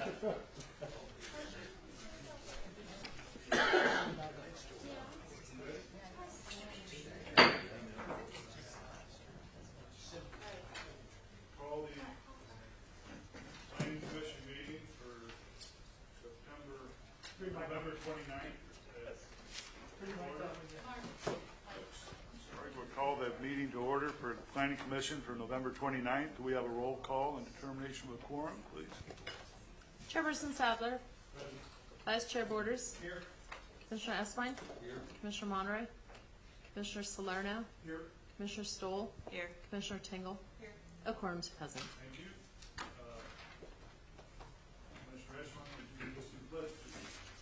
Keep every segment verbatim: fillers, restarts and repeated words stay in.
Call the Planning Commission meeting for September, November twenty-ninth. Sorry, we'll call the meeting to order for the Planning Commission for November twenty-ninth. Do we have a roll call and determination of a quorum, please? Chairperson Sadler. Present. Vice Chair Borders. Here. Commissioner Espine. Here. Commissioner Monroy. Commissioner Salerno. Here. Commissioner Stoll. Here. Commissioner Tingle. Here. A quorum is present. Thank you. Uh, Commissioner Eschman, would you lead us in the pledge, please?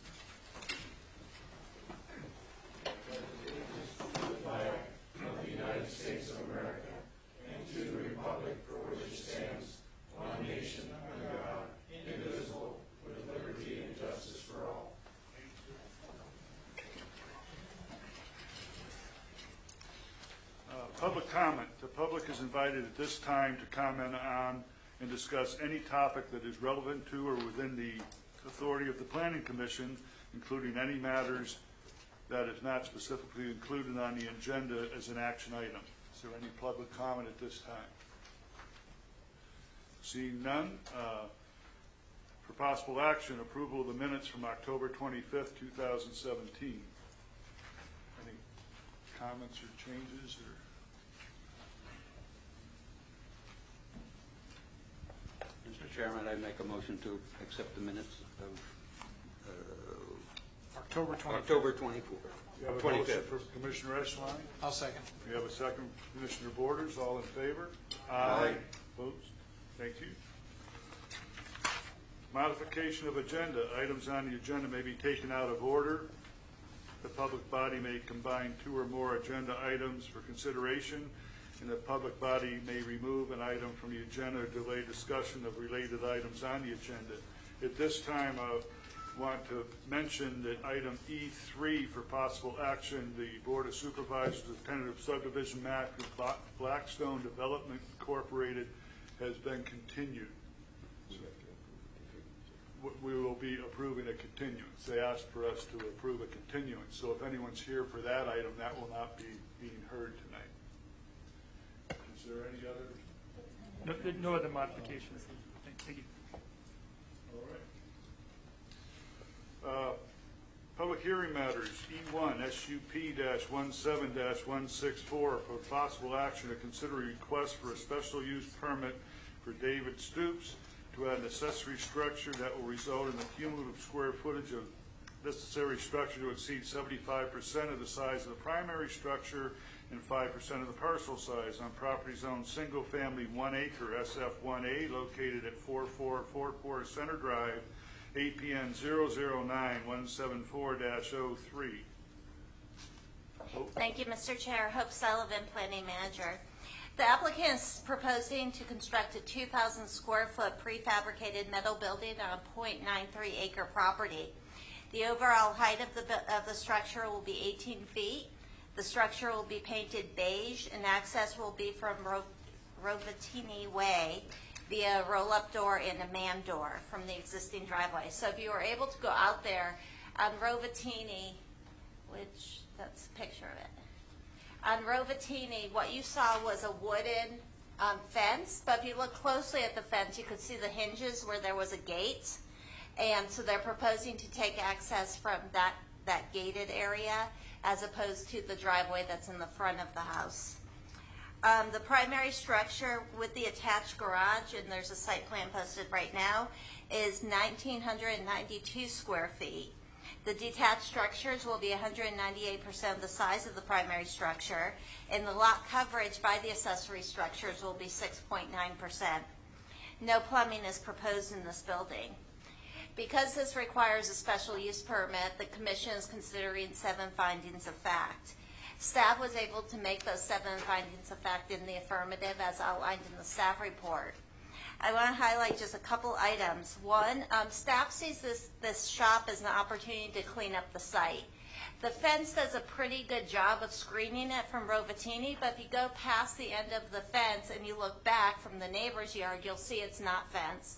Public comment. The public is invited at this time to comment on and discuss any topic that is relevant to or within the authority of the Planning Commission, including any matters that is not specifically included on the agenda as an action item. Is there any public comment at this time? Seeing none, uh, for possible action, approval of the minutes from October twenty-fifth, two thousand seventeen. Any comments or changes or? Mister Chairman, I make a motion to accept the minutes of uh, October twenty-fifth. October twenty-fourth. You have a twenty-fifth. motion for Commissioner Eschline. I'll second. We have a second, Commissioner Borders. All in favor? Aye. Opposed? Thank you. Modification of agenda. Items on the agenda may be taken out of order. The public body may combine two or more agenda items for consideration, and the public body may remove an item from the agenda or delay discussion of related items on the agenda. At this time, I want to mention that item E three for possible action, the Board of Supervisors of tentative subdivision map of Blackstone Development Incorporated has been continued. We will be approving a continuance. They asked for us to approve a continuance. So if anyone's here for that item, that will not be being heard tonight. Is there any other? No, no other modifications. Thank you. All right. Uh, public hearing matters. E one, S U P seventeen one sixty-four for possible action to consider a request for a special use permit for David Stoops to add an accessory structure that will result in the cumulative square footage of necessary structure to exceed seventy-five percent of the size of the primary structure and five percent of the parcel size on property zone single family one acre S F one A located at four four four four Center Drive, A P N zero zero nine one seven four dash zero three. Thank you, Mister Chair. Hope Sullivan, Planning Manager. The applicant is proposing to construct a two thousand square foot prefabricated metal building on a zero point nine three acre property. The overall height of the, of the structure will be eighteen feet. The structure will be painted beige, and access will be from Ro Rovatini Way via a roll-up door and a man door from the existing driveway. So if you were able to go out there on Rovatini, which that's a picture of it, on Rovatini, what you saw was a wooden um, fence, but if you look closely at the fence, you could see the hinges where there was a gate. And so they're proposing to take access from that, that gated area as opposed to the driveway that's in the front of the house. Um, the primary structure with the attached garage, and there's a site plan posted right now, is one thousand nine hundred ninety-two square feet. The detached structures will be one hundred ninety-eight percent of the size of the primary structure, and the lot coverage by the accessory structures will be six point nine percent. No plumbing is proposed in this building. Because this requires a special use permit, the Commission is considering seven findings of fact. Staff was able to make those seven findings of fact in the affirmative as outlined in the staff report. I want to highlight just a couple items. One, um, staff sees this, this shop as an opportunity to clean up the site. The fence does a pretty good job of screening it from Rovatini, but if you go past the end of the fence and you look back from the neighbor's yard, you'll see it's not fenced.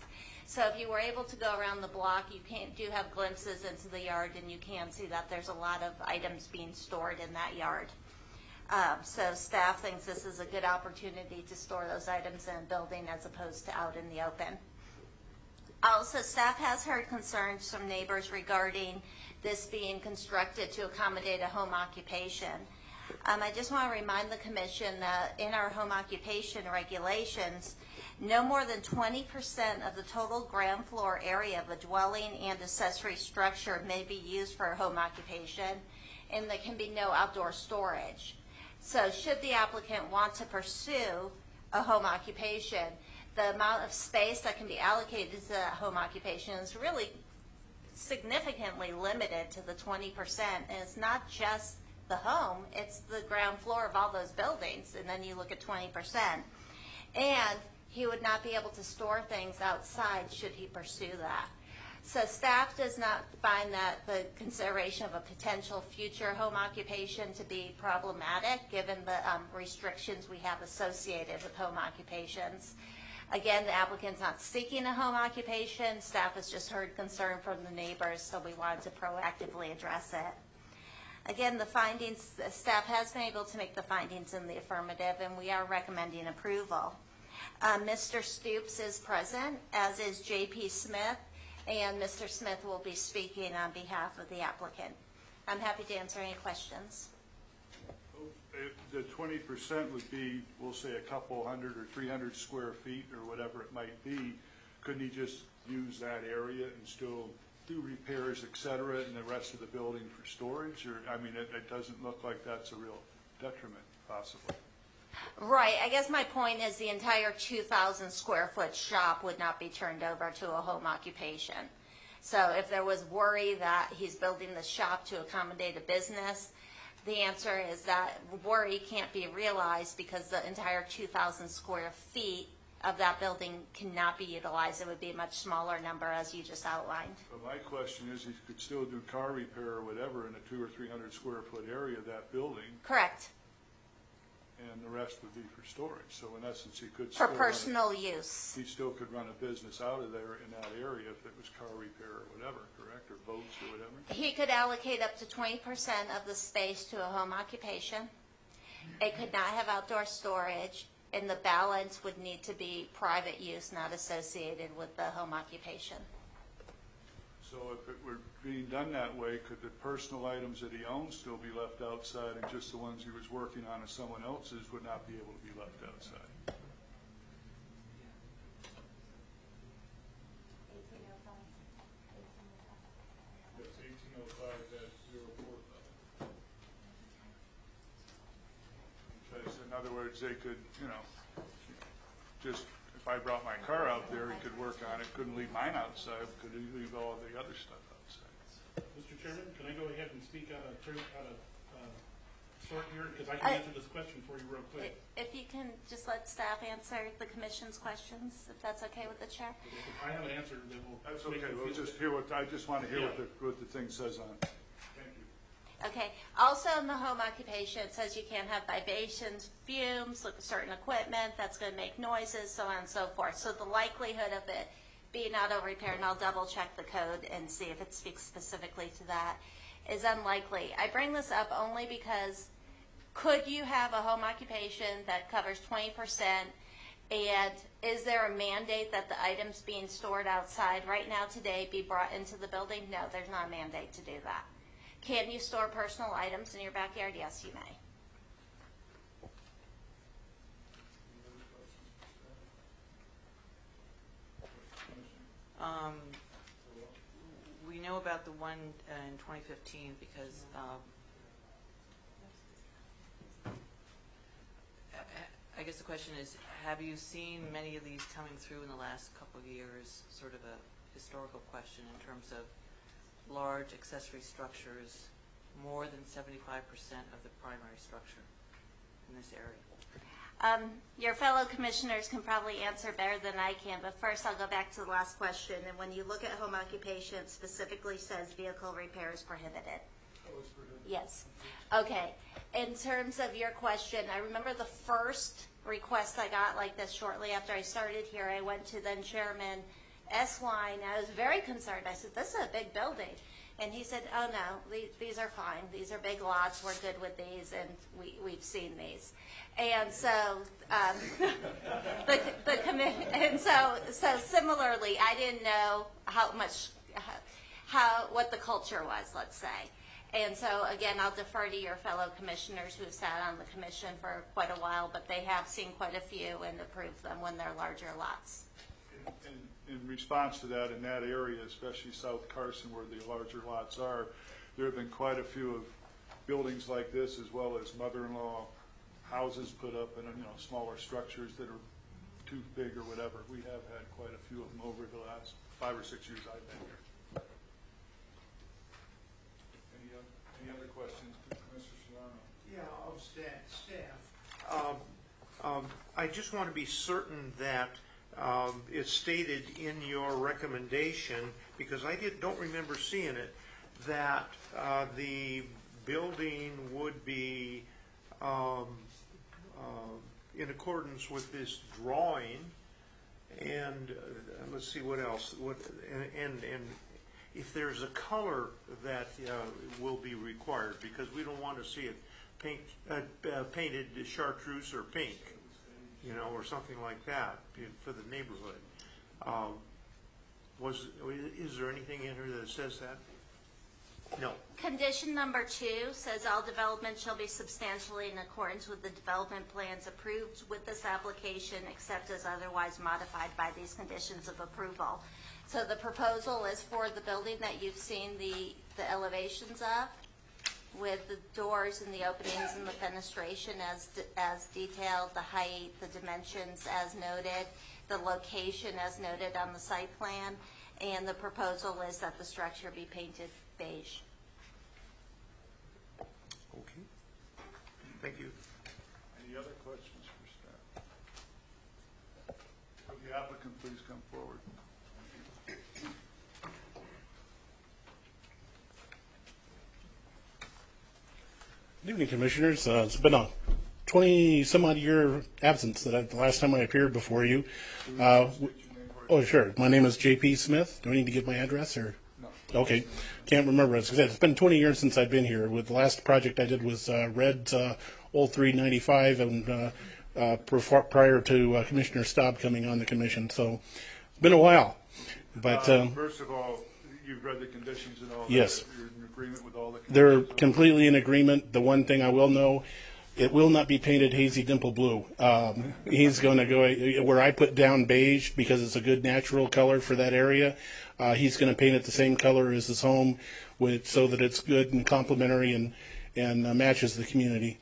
So if you were able to go around the block, you can do have glimpses into the yard, and you can see that there's a lot of items being stored in that yard. Um, so staff thinks this is a good opportunity to store those items in a building as opposed to out in the open. Also, staff has heard concerns from neighbors regarding this being constructed to accommodate a home occupation. Um, I just want to remind the commission that in our home occupation regulations, no more than twenty percent of the total ground floor area of a dwelling and accessory structure may be used for a home occupation, and there can be no outdoor storage. So should the applicant want to pursue a home occupation, the amount of space that can be allocated to that home occupation is really significantly limited to the twenty percent. And it's not just the home, it's the ground floor of all those buildings, and then you look at twenty percent. And he would not be able to store things outside should he pursue that. So staff does not find that the consideration of a potential future home occupation to be problematic, given the um, restrictions we have associated with home occupations. Again, the applicant's not seeking a home occupation. Staff has just heard concern from the neighbors, so we wanted to proactively address it. Again, the findings, the staff has been able to make the findings in the affirmative, and we are recommending approval. Uh, Mister Stoops is present, as is J P Smith, and Mister Smith will be speaking on behalf of the applicant. I'm happy to answer any questions. The twenty percent would be, we'll say, a couple hundred or three hundred square feet or whatever it might be. Couldn't he just use that area and still do repairs, et cetera, and the rest of the building for storage? Or, I mean, it, it doesn't look like that's a real detriment, possibly. Right. I guess my point is the entire two thousand square foot shop would not be turned over to a home occupation. So if there was worry that he's building the shop to accommodate a business, the answer is that worry can't be realized because the entire two thousand square feet of that building cannot be utilized. It would be a much smaller number, as you just outlined. But my question is, he could still do car repair or whatever in a two or three hundred square foot area of that building, Correct. and the rest would be for storage. So in essence, he could For still personal run a, use. he still could run a business out of there in that area if it was car repair or whatever, correct? Or boats or whatever. He could allocate up to twenty percent of the space to a home occupation. It could not have outdoor storage, and the balance would need to be private use, not associated with the home occupation. So if it were being done that way, could the personal items that he owns still be left outside, and just the ones he was working on as someone else's would not be able to be left outside? That's eighteen oh five dash zero four. Because in other words, they could, you know, just, if I brought my car out there, he could work on it, couldn't leave mine outside, could he leave all the other stuff outside? Mister Chairman, can I go ahead and speak out of turn, out of uh, sort here? Because I I- can answer this question for you real quick. If you can just let staff answer the commission's questions, if that's okay with the chair. If I have an answer that will. That's make okay, you we'll feel- just hear what, I just want to hear what Yeah. the, what the thing says on it. Thank you. Okay. Also in the home occupation, it says you can't have vibrations, fumes, look at certain equipment that's going to make noises, so on and so forth. So the likelihood of it being auto repair, and I'll double check the code and see if it speaks specifically to that, is unlikely. I bring this up only because could you have a home occupation that covers twenty percent, and is there a mandate that the items being stored outside right now today be brought into the building? No, there's not a mandate to do that. Can you store personal items in your backyard? Yes, you may. Um, we know about the one uh, in twenty fifteen because um, I- I guess the question is, have you seen many of these coming through in the last couple of years? Sort of a historical question in terms of large accessory structures, more than seventy-five percent of the primary structure in this area. Um, your fellow commissioners can probably answer better than I can, but first I'll go back to the last question. And when you look at home occupation, it specifically says vehicle repair is prohibited. Oh, it's prohibited. Yes. Okay. In terms of your question, I remember the first request I got like this shortly after I started here. I went to then Chairman S Wine. I was very concerned. I said, this is a big building. And he said, oh, no, these, these are fine. These are big lots. We're good with these, and we, we've seen these. And so, um, the, the commi- and so, so similarly, I didn't know how much, how, how, what the culture was, let's say. And so, again, I'll defer to your fellow commissioners who have sat on the commission for quite a while, but they have seen quite a few and approved them when they're larger lots. In, in response to that, in that area, especially South Carson where the larger lots are, there have been quite a few of buildings like this, as well as mother-in-law houses put up in, you know, smaller structures that are too big or whatever. We have had quite a few of them over the last five or six years I've been here. Any, uh, any other questions, Mister Solano? Yeah, of staff. staff. Um, um, I just want to be certain that um, it's stated in your recommendation, because I did, don't remember seeing it, that uh, the building would be um, uh, in accordance with this drawing, and uh, let's see what else. What and and, and if there's a color that uh, will be required, because we don't want to see it paint uh, uh, painted chartreuse or pink, you know, or something like that for the neighborhood. Um, was is there anything in here that says that? No. Condition number two says all development shall be substantially in accordance with the development plans approved with this application, except as otherwise modified by these conditions of approval. So the proposal is for the building that you've seen the, the elevations of, with the doors and the openings and the fenestration as, as detailed, the height, the dimensions as noted, the location as noted on the site plan, and the proposal is that the structure be painted beige. Okay. Thank you. Any other questions for staff? Would the applicant please come forward? Good evening, Commissioners. Uh, it's been a twenty-some-odd year absence that I, the last time I appeared before you. Uh, oh, sure. My name is J P Smith. Do I need to give my address? Or no. Okay. Can't remember. As I said, it's been twenty years since I've been here. With the last project I did was uh, Red's uh, Old three ninety-five, and uh, uh, prior to uh, Commissioner Staub coming on the commission. So it's been a while. But uh, um, first of all, you've read the conditions and all yes. that. You're in agreement with all the conditions? They're completely in agreement. The one thing I will know, it will not be painted hazy dimple blue. Um, he's going to go where I put down beige because it's a good natural color for that area. Uh, he's going to paint it the same color as his home, with so that it's good and complementary and and uh, matches the community.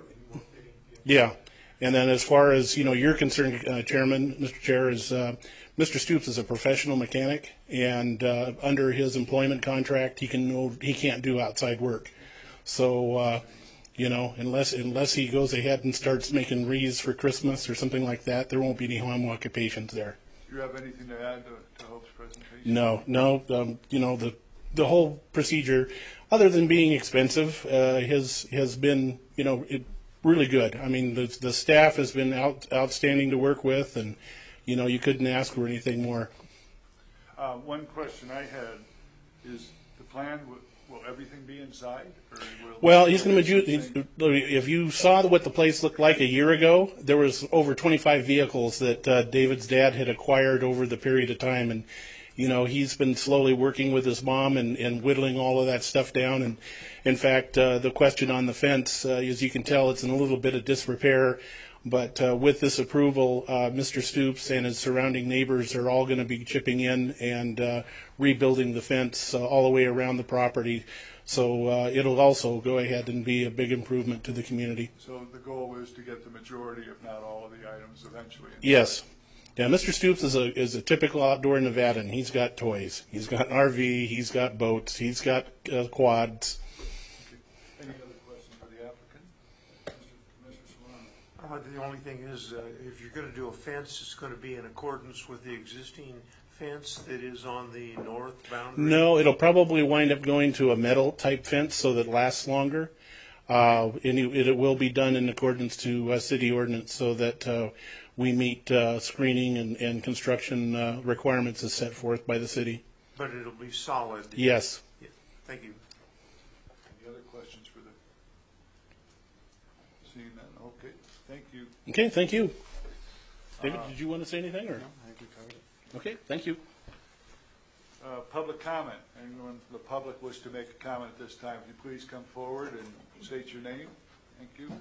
Yeah, and then as far as you know, you're concerned, uh, Chairman, Mister Chair, is uh, Mister Stoops is a professional mechanic, and uh, under his employment contract, he can no, he can't do outside work. So. Uh, You know, unless unless he goes ahead and starts making wreaths for Christmas or something like that, there won't be any home occupations there. Do you have anything to add to, to Hope's presentation? No, no. Um, you know, the the whole procedure, other than being expensive, uh, has has been you know it, really good. I mean, the the staff has been out, outstanding to work with, and you know, you couldn't ask for anything more. Uh, one question I had is the plan. Will, will everything be inside? Or will Well, he's going to. If you saw what the place looked like a year ago, there was over twenty-five vehicles that uh, David's dad had acquired over the period of time, and you know he's been slowly working with his mom and, and whittling all of that stuff down. And in fact, uh, the question on the fence, uh, as you can tell, it's in a little bit of disrepair. But uh, with this approval, uh, Mister Stoops and his surrounding neighbors are all going to be chipping in and uh, rebuilding the fence uh, all the way around the property. So uh, it'll also go ahead and be a big improvement to the community. So the goal is to get the majority, if not all, of the items eventually. Yes. Yeah, Mister Stoops is a is a typical outdoor Nevadan. He's got toys. He's got an R V. He's got boats. He's got uh, quads. Any other questions for the applicant? Mister Solano. Uh, the only thing is, uh, if you're going to do a fence, it's going to be in accordance with the existing fence that is on the north boundary? No, it'll probably wind up going to a metal type fence so that it lasts longer. Uh, and it, it will be done in accordance to uh, city ordinance so that uh, we meet uh, screening and, and construction uh, requirements as set forth by the city. But it'll be solid. Yes. Yeah. Thank you. Any other questions for the, seeing that, okay, thank you. Okay, thank you. David, did you want to say anything? Or? No, I think we covered it. Okay, thank you. Uh, Public comment. Anyone from the public wish to make a comment at this time, if you please come forward and state your name. Thank you.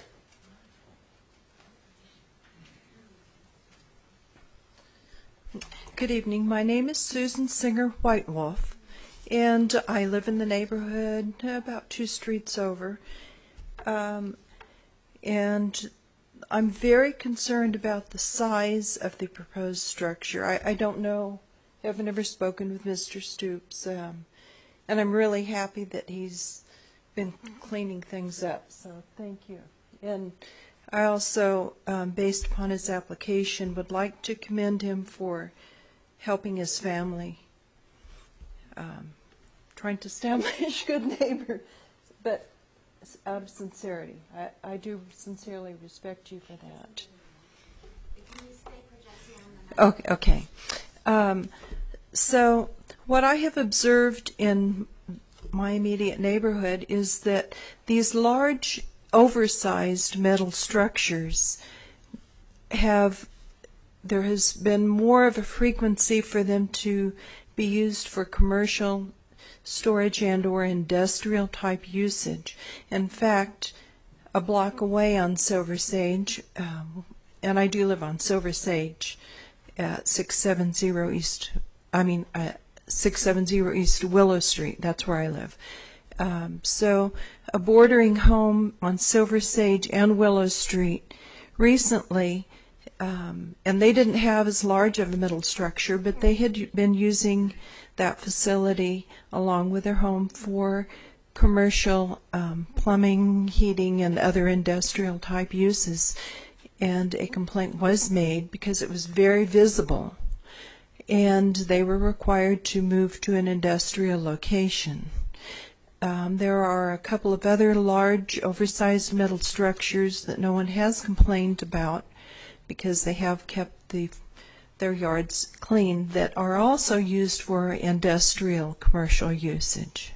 Good evening. My name is Susan Singer White Wolf, and I live in the neighborhood about two streets over. Um, and I'm very concerned about the size of the proposed structure. I, I don't know, I haven't ever spoken with Mister Stoops, um, and I'm really happy that he's been cleaning things up, so thank you. And I also, um, based upon his application, would like to commend him for helping his family, um, trying to establish good neighbor, but out of sincerity. I, I do sincerely respect you for that. Okay. okay. Um, so what I have observed in my immediate neighborhood is that these large, oversized metal structures have, there has been more of a frequency for them to be used for commercial storage and or industrial type usage. In fact, a block away on Silver Sage, um, and I do live on Silver Sage at six seventy East, I mean, uh, six seventy East Willow Street, that's where I live. Um, so a bordering home on Silver Sage and Willow Street recently, um, and they didn't have as large of a metal structure, but they had been using that facility along with their home for commercial um, plumbing, heating, and other industrial type uses. And a complaint was made because it was very visible, and they were required to move to an industrial location. Um, there are a couple of other large, oversized metal structures that no one has complained about because they have kept the, their yards clean, that are also used for industrial commercial usage.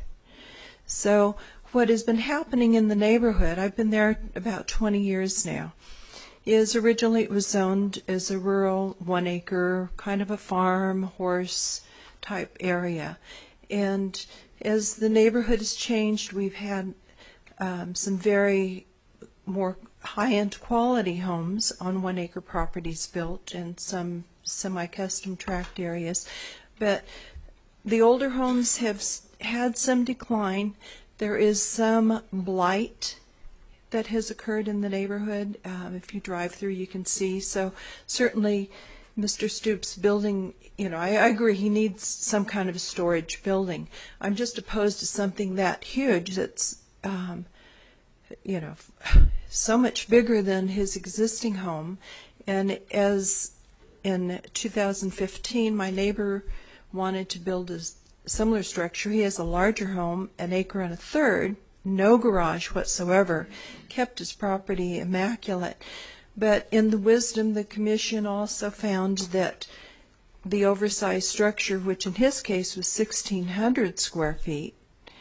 So what has been happening in the neighborhood, I've been there about twenty years now, is originally it was zoned as a rural one acre kind of a farm horse type area. And as the neighborhood has changed, we've had um, some very more high-end quality homes on one acre properties built and some semi-custom tract areas. But the older homes have had some decline. There is some blight that has occurred in the neighborhood. Um, if you drive through, you can see. So certainly Mister Stoops building, you know, I, I agree he needs some kind of a storage building. I'm just opposed to something that huge that's, um, you know, so much bigger than his existing home. And as in two thousand fifteen, my neighbor wanted to build a similar structure. He has a larger home, an acre and a third, no garage whatsoever, kept his property immaculate. But in the wisdom, the commission also found that the oversized structure, which in his case was sixteen hundred square feet,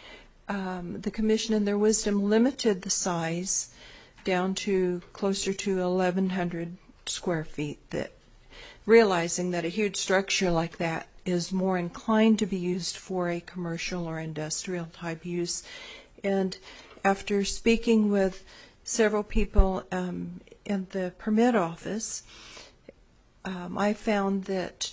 um, the commission in their wisdom limited the size down to closer to eleven hundred square feet, that realizing that a huge structure like that is more inclined to be used for a commercial or industrial type use. And after speaking with several people um, in the permit office, um, I found that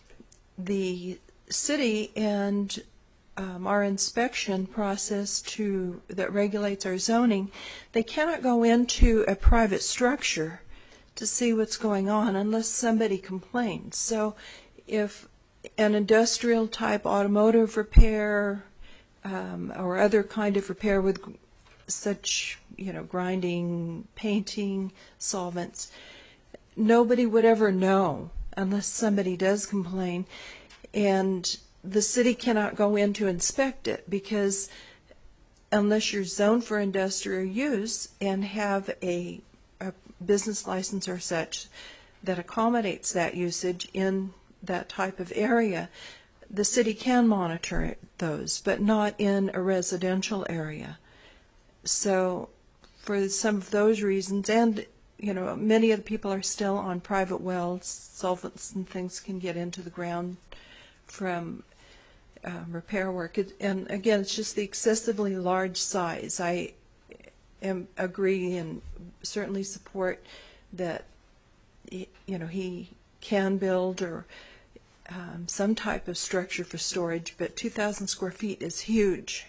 the city and um, our inspection process to that regulates our zoning, they cannot go into a private structure to see what's going on unless somebody complains. So if an industrial type automotive repair um, or other kind of repair with such, you know, grinding, painting, solvents, nobody would ever know unless somebody does complain, and the city cannot go in to inspect it because unless you're zoned for industrial use and have a, a business license or such, that accommodates that usage in that type of area, the city can monitor those, but not in a residential area. So for some of those reasons, and you know, many of the people are still on private wells, solvents and things can get into the ground from uh, repair work. It, and again, it's just the excessively large size. I am agree and certainly support that, you know, he can build or um, some type of structure for storage, but two thousand square feet is huge.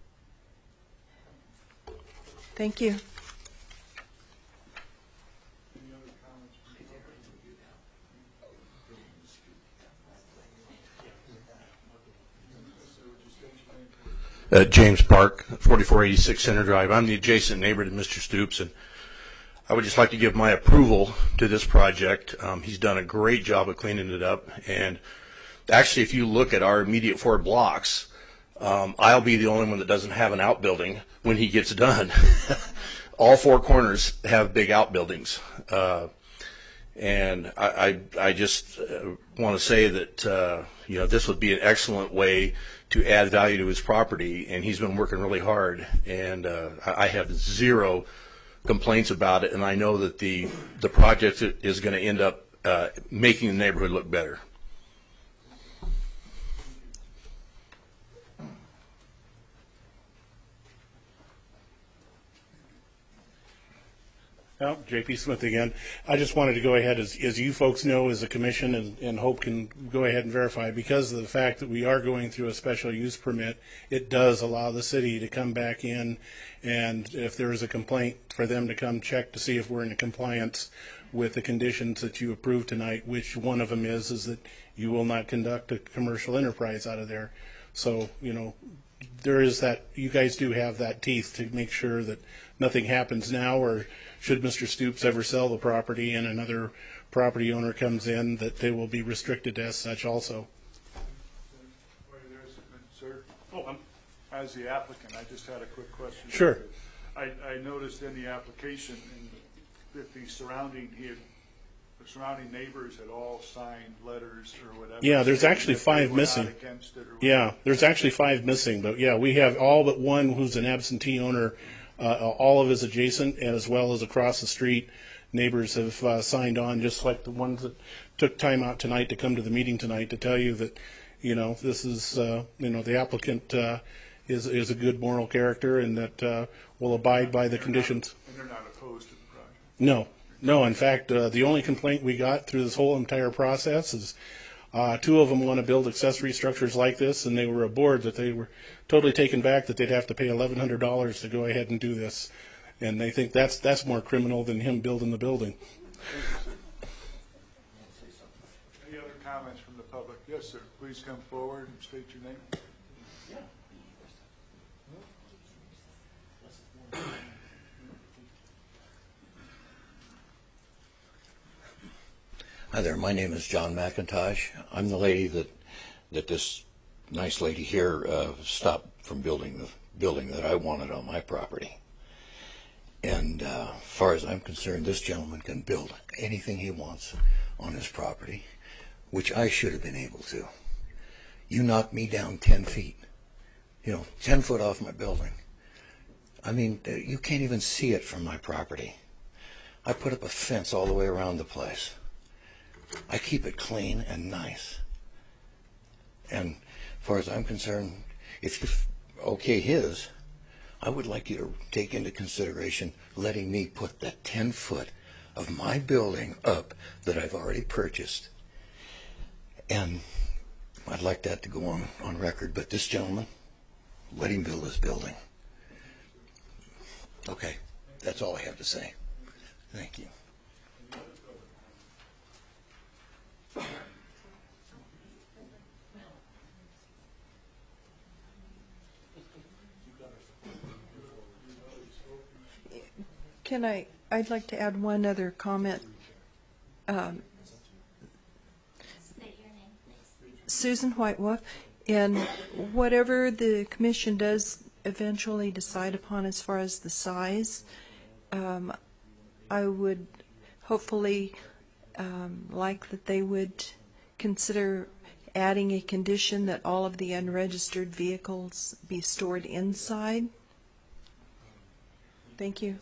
Thank you. Uh, James Park, forty-four eighty-six Center Drive. I'm the adjacent neighbor to Mister Stoops, and I would just like to give my approval to this project. Um, he's done a great job of cleaning it up, and actually, if you look at our immediate four blocks, um, I'll be the only one that doesn't have an outbuilding when he gets done. All four corners have big outbuildings, uh, and I, I, I just uh, want to say that uh, you know, this would be an excellent way to add value to his property, and he's been working really hard, and uh, I have zero complaints about it, and I know that the the project is going to end up uh, making the neighborhood look better. Well, J P Smith again. I just wanted to go ahead, as, as you folks know, as a commission, and, and Hope can go ahead and verify, because of the fact that we are going through a special use permit, it does allow the city to come back in, and if there is a complaint, for them to come check to see if we're in compliance with the conditions that you approved tonight, which one of them is, is that you will not conduct a commercial enterprise out of there. So, you know, there is that, you guys do have that teeth to make sure that nothing happens now, or should Mister Stoops ever sell the property and another property owner comes in, that they will be restricted as such also. Sir, oh, I'm, as the applicant, I just had a quick question. Sure. I, I noticed in the application in, that the surrounding, he had, the surrounding neighbors had all signed letters or whatever. Yeah, there's actually five missing. Yeah, there's actually five missing, but yeah, we have all but one who's an absentee owner. Uh, all of his adjacent, and as well as across the street, neighbors have uh, signed on, just like the ones that took time out tonight to come to the meeting tonight to tell you that, you know, this is, uh, you know, the applicant uh, is is a good moral character, and that uh, will abide by the conditions. And they're not opposed to the project? No, no. In fact, uh, the only complaint we got through this whole entire process is uh, two of them want to build accessory structures like this, and they were aboard that they were totally taken back that they'd have to pay eleven hundred dollars to go ahead and do this, and they think that's that's more criminal than him building the building. Any other comments from the public? Yes, sir. Please come forward and state your name. Hi there. My name is John McIntosh. I'm the lady that that this nice lady here uh, stopped from building the building that I wanted on my property. And uh, as far as I'm concerned, this gentleman can build anything he wants on his property, which I should have been able to. You knocked me down ten feet, you know, ten foot off my building. I mean, you can't even see it from my property. I put up a fence all the way around the place. I keep it clean and nice. And as far as I'm concerned, if you okay his, I would like you to take into consideration letting me put that ten foot of my building up that I've already purchased. And I'd like that to go on, on record, but this gentleman, let him build his building. Okay, that's all I have to say. Thank you. Can I, I'd like to add one other comment. Um, State your name, please. Susan White Wolf, and whatever the commission does eventually decide upon as far as the size, um, I would hopefully um, like that they would consider adding a condition that all of the unregistered vehicles be stored inside. Thank you.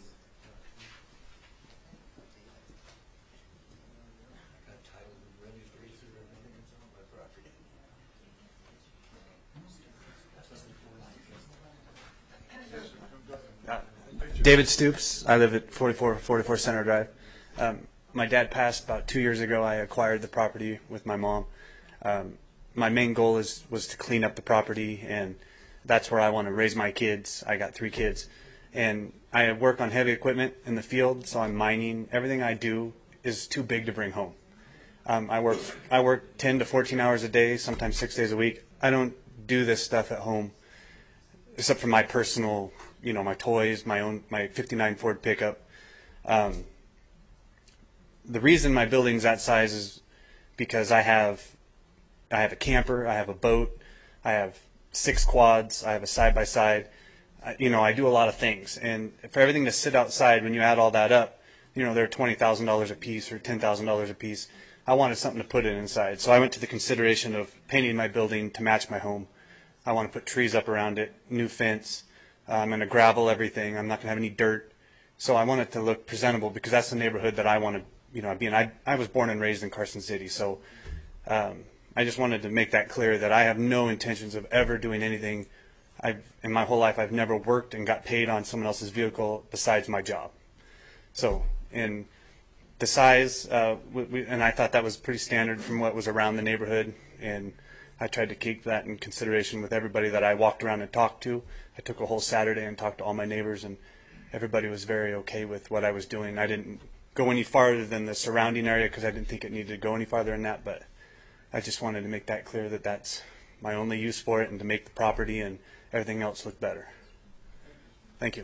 David Stoops. I live at forty-four forty-four Center Drive. Um, my dad passed about two years ago. I acquired the property with my mom. Um, my main goal is was to clean up the property, and that's where I want to raise my kids. I got three kids, and I work on heavy equipment in the field, so I'm mining. Everything I do is too big to bring home. Um, I work I work ten to fourteen hours a day, sometimes six days a week. I don't do this stuff at home, except for my personal, you know, my toys, my own, my fifty-nine Ford pickup. Um, the reason my building's that size is because I have, I have a camper, I have a boat, I have six quads, I have a side by side. You know, I do a lot of things, and for everything to sit outside, when you add all that up, you know, they're twenty thousand dollars a piece or ten thousand dollars a piece. I wanted something to put it inside, so I went to the consideration of painting my building to match my home. I want to put trees up around it, new fence. Uh, I'm going to gravel everything. I'm not going to have any dirt. So I want it to look presentable because that's the neighborhood that I want to, you know, be in. I, I was born and raised in Carson City, so um, I just wanted to make that clear that I have no intentions of ever doing anything. I've, in my whole life, I've never worked and got paid on someone else's vehicle besides my job. So, and the size, uh, we, we, and I thought that was pretty standard from what was around the neighborhood, and I tried to keep that in consideration with everybody that I walked around and talked to. I took a whole Saturday and talked to all my neighbors, and everybody was very okay with what I was doing. I didn't go any farther than the surrounding area because I didn't think it needed to go any farther than that, but I just wanted to make that clear that that's my only use for it and to make the property and everything else look better. Thank you.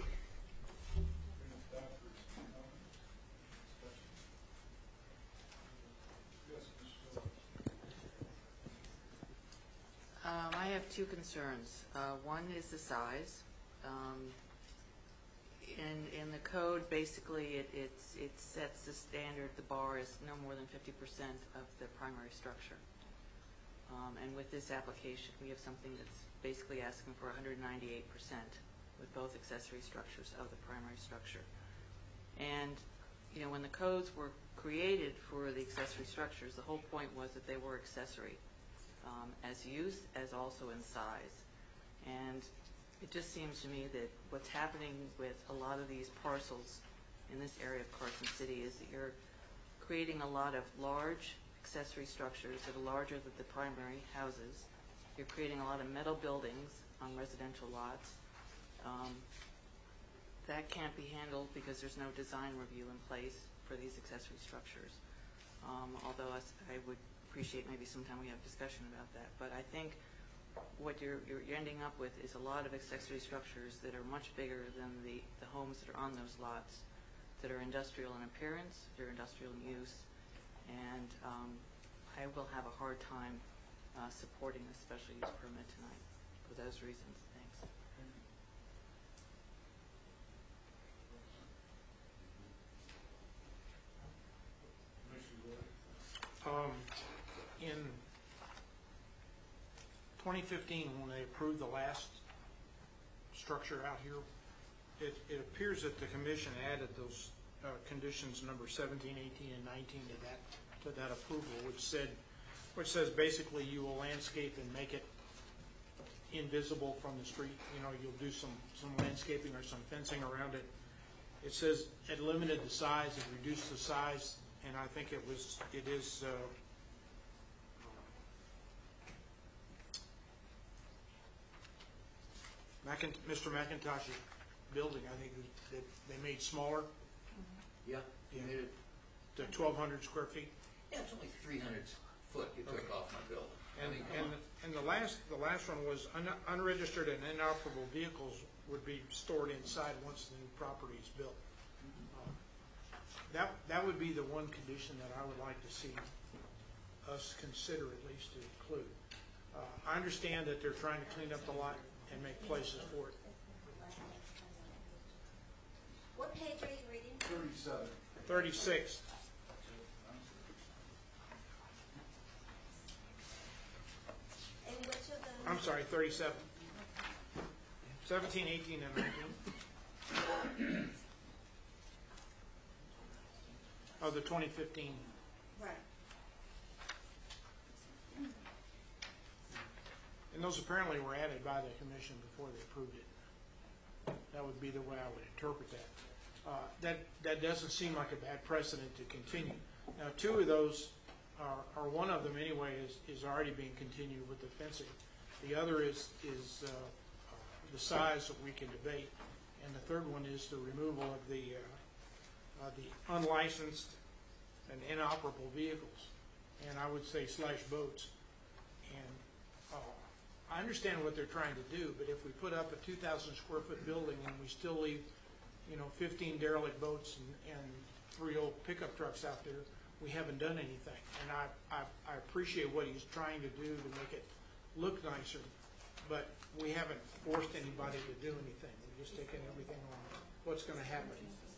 Um, I have two concerns. Uh, one is the size. Um, in in the code, basically, it it's, it sets the standard. The bar is no more than fifty percent of the primary structure. Um, and with this application, we have something that's basically asking for one hundred ninety-eight percent with both accessory structures of the primary structure. And you know, when the codes were created for the accessory structures, the whole point was that they were accessory. Um, as use as also in size. And it just seems to me that what's happening with a lot of these parcels in this area of Carson City is that you're creating a lot of large accessory structures that are larger than the primary houses. You're creating a lot of metal buildings on residential lots. Um, that can't be handled because there's no design review in place for these accessory structures. Um, although I, I would appreciate maybe sometime we have discussion about that. But I think what you're, you're ending up with is a lot of accessory structures that are much bigger than the, the homes that are on those lots, that are industrial in appearance, they're industrial in use, and um, I will have a hard time uh, supporting a special use permit tonight for those reasons. Thanks. Um, in twenty fifteen, when they approved the last structure out here, it, it appears that the commission added those uh, conditions number seventeen, eighteen, and nineteen to that to that approval, which said, which says basically you will landscape and make it invisible from the street. You know, you'll do some some landscaping or some fencing around it. It says it limited the size, it reduced the size, and I think it was it is. Uh, Macint Mister McIntosh's building, I think they, they made smaller. Yeah, you made it. To twelve hundred square feet. Yeah, it's only three hundred foot you took Okay. off my building. And I mean, come and on. and the last the last one was un, unregistered and inoperable vehicles would be stored inside once the new property is built. Um, that that would be the one condition that I would like to see us consider at least to include. Uh, I understand that they're trying to clean up the lot and make places for it. What page are you reading? Thirty-seven. Thirty-six. sorry, thirty-seven. seventeen, eighteen, and nineteen. Of the twenty fifteen. Right. And those apparently were added by the commission before they approved it. That would be the way I would interpret that. Uh, that, that doesn't seem like a bad precedent to continue. Now, two of those, are, or one of them anyway, is, is already being continued with the fencing. The other is, is uh, the size that we can debate. And the third one is the removal of the, uh, uh, the unlicensed and inoperable vehicles, and I would say slash boats. And uh, I understand what they're trying to do, but if we put up a two thousand square foot building and we still leave, you know, fifteen derelict boats and, and three old pickup trucks out there, we haven't done anything. And I, I, I appreciate what he's trying to do to make it look nicer, but we haven't forced anybody to do anything. We're just taking everything on what's going to happen.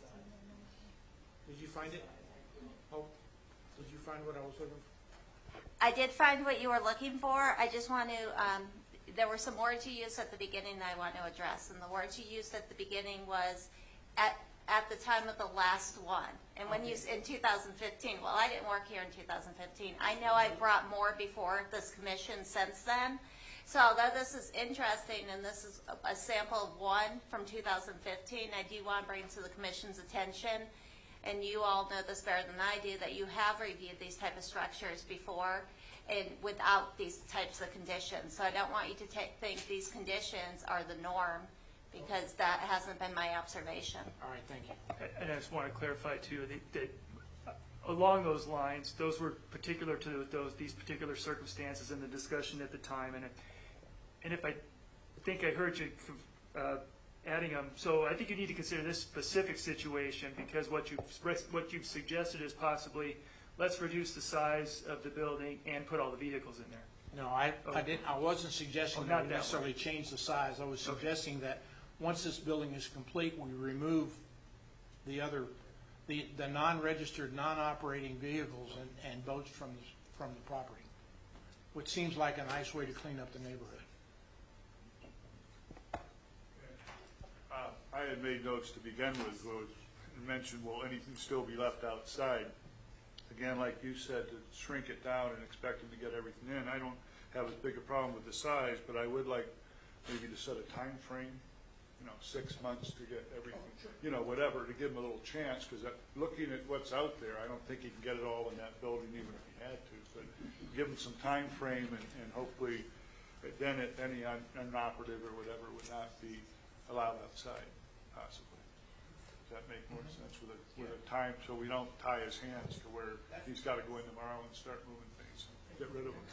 Did you find it? Oh, did you find what I was looking for? I did find what you were looking for. I just want to, um, there were some words you used at the beginning that I want to address. And the words you used at the beginning was at, at the time of the last one. And when Okay. you, in two thousand fifteen, well, I didn't work here in two thousand fifteen. I know I brought more before this commission since then. So although this is interesting and this is a, a sample of one from two thousand fifteen, I do want to bring to the commission's attention, and you all know this better than I do, that you have reviewed these type of structures before and without these types of conditions. So I don't want you to take, think these conditions are the norm, because that hasn't been my observation. All right, thank you. And I just want to clarify too that, that along those lines, those were particular to those these particular circumstances in the discussion at the time. And if, and if I think I heard you uh, adding them, so I think you need to consider this specific situation, because what you've what you've suggested is possibly let's reduce the size of the building and put all the vehicles in there. No, I, Oh. I didn't, I wasn't suggesting Oh, that not we that necessarily change the size. I was suggesting that once this building is complete, we remove the other, the, the non-registered, non-operating vehicles and, and boats from the, from the property, which seems like a nice way to clean up the neighborhood. Uh, I had made notes to begin with, was mentioned, will anything still be left outside? Again, like you said, to shrink it down and expect them to get everything in. I don't have as big a problem with the size, but I would like maybe to set a time frame, you know, six months to get everything, you know, whatever, to give them a little chance, because looking at what's out there, I don't think you can get it all in that building, even if you had to, but give them some time frame, and, and hopefully then it, any un, unoperative or whatever would not be allowed outside, possibly. Does that make more sense with a, with a time, so we don't tie his hands to where he's got to go in tomorrow and start moving things, get rid of them?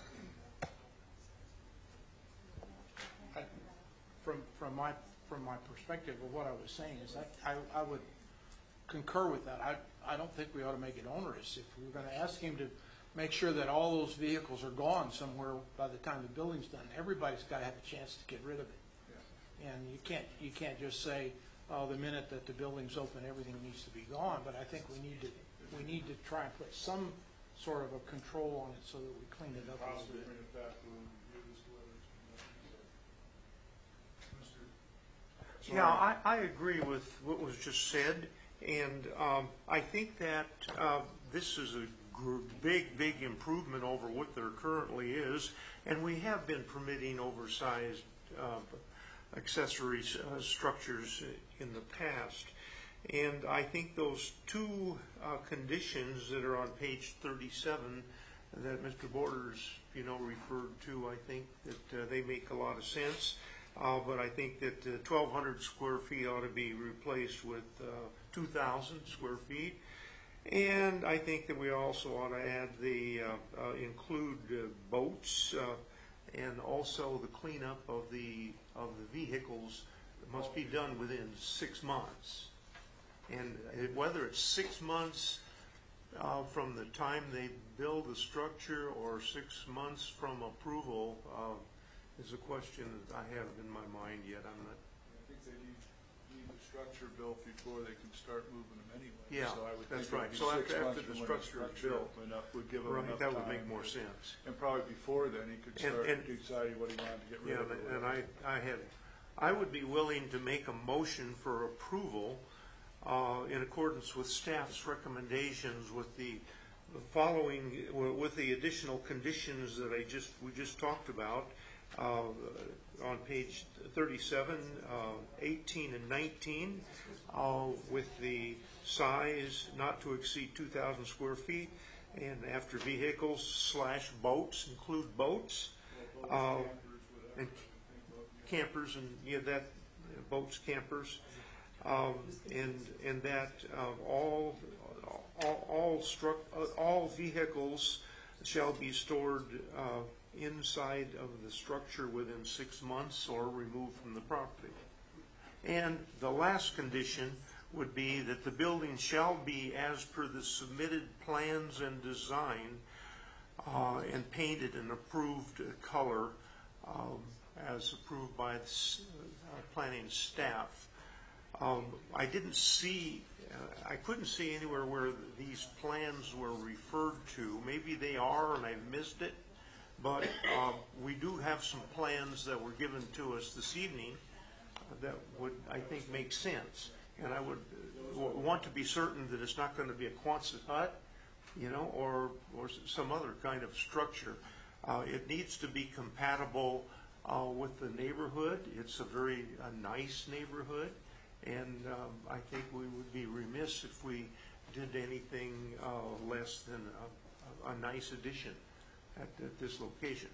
I, from, from my, from my perspective of what I was saying is that I, I would concur with that. I, I don't think we ought to make it onerous. If we're going to ask him to make sure that all those vehicles are gone somewhere by the time the building's done, everybody's got to have a chance to get rid of it. Yeah. And you can't, you can't just say, oh, the minute that the building's open, everything needs to be gone. But I think we need to, we need to try and put some sort of a control on it so that we clean it up a little Possibly bit. bring it back when we review this weather. Mister Yeah, I, I agree with what was just said, and um, I think that uh, this is a gr- big, big improvement over what there currently is, and we have been permitting oversized uh, accessory uh, structures in the past. And I think those two uh, conditions that are on page thirty-seven that Mister Borders, you know, referred to, I think that uh, they make a lot of sense. Uh, but I think that uh, twelve hundred square feet ought to be replaced with uh, two thousand square feet. And I think that we also ought to add the, uh, uh, include uh, boats uh, and also the cleanup of the, of the vehicles must be done within six months. And it, whether it's six months uh, from the time they build the structure or six months from approval uh, is a question that I have in my mind yet. I'm not. I think they need need the structure built before they can start moving them anyway. Yeah, So I would that's think it would right. be So six after- months after the from when structure is built, enough, would give them Right, enough that would time make more to- sense. And probably before then, he could And- start and- deciding what he wanted to get rid Yeah, of. or and whatever. I, I had, I would be willing to make a motion for approval uh, in accordance with staff's recommendations with the the following, with the additional conditions that I just, we just talked about uh, on page thirty-seven, uh, eighteen, and nineteen, uh, with the size not to exceed two thousand square feet, and after vehicles slash boats, include boats. Uh, and campers and, yeah, that, uh, boats, campers, um, and, and that, uh, all, all, all struck, uh, all vehicles shall be stored, uh, inside of the structure within six months or removed from the property. And the last condition would be that the building shall be as per the submitted plans and design, uh, and painted an approved uh, color, um, as approved by the s- uh, planning staff. Um, I didn't see, uh, I couldn't see anywhere where these plans were referred to. Maybe they are and I missed it, but uh, we do have some plans that were given to us this evening that would, I think, make sense. And I would uh, w- want to be certain that it's not going to be a Quonset hut, you know, or, or s- some other kind of structure. Uh, it needs to be compatible uh, with the neighborhood. It's a very uh, nice neighborhood, and um, I think we would be remiss if we did anything uh, less than a, a nice addition at, at this location.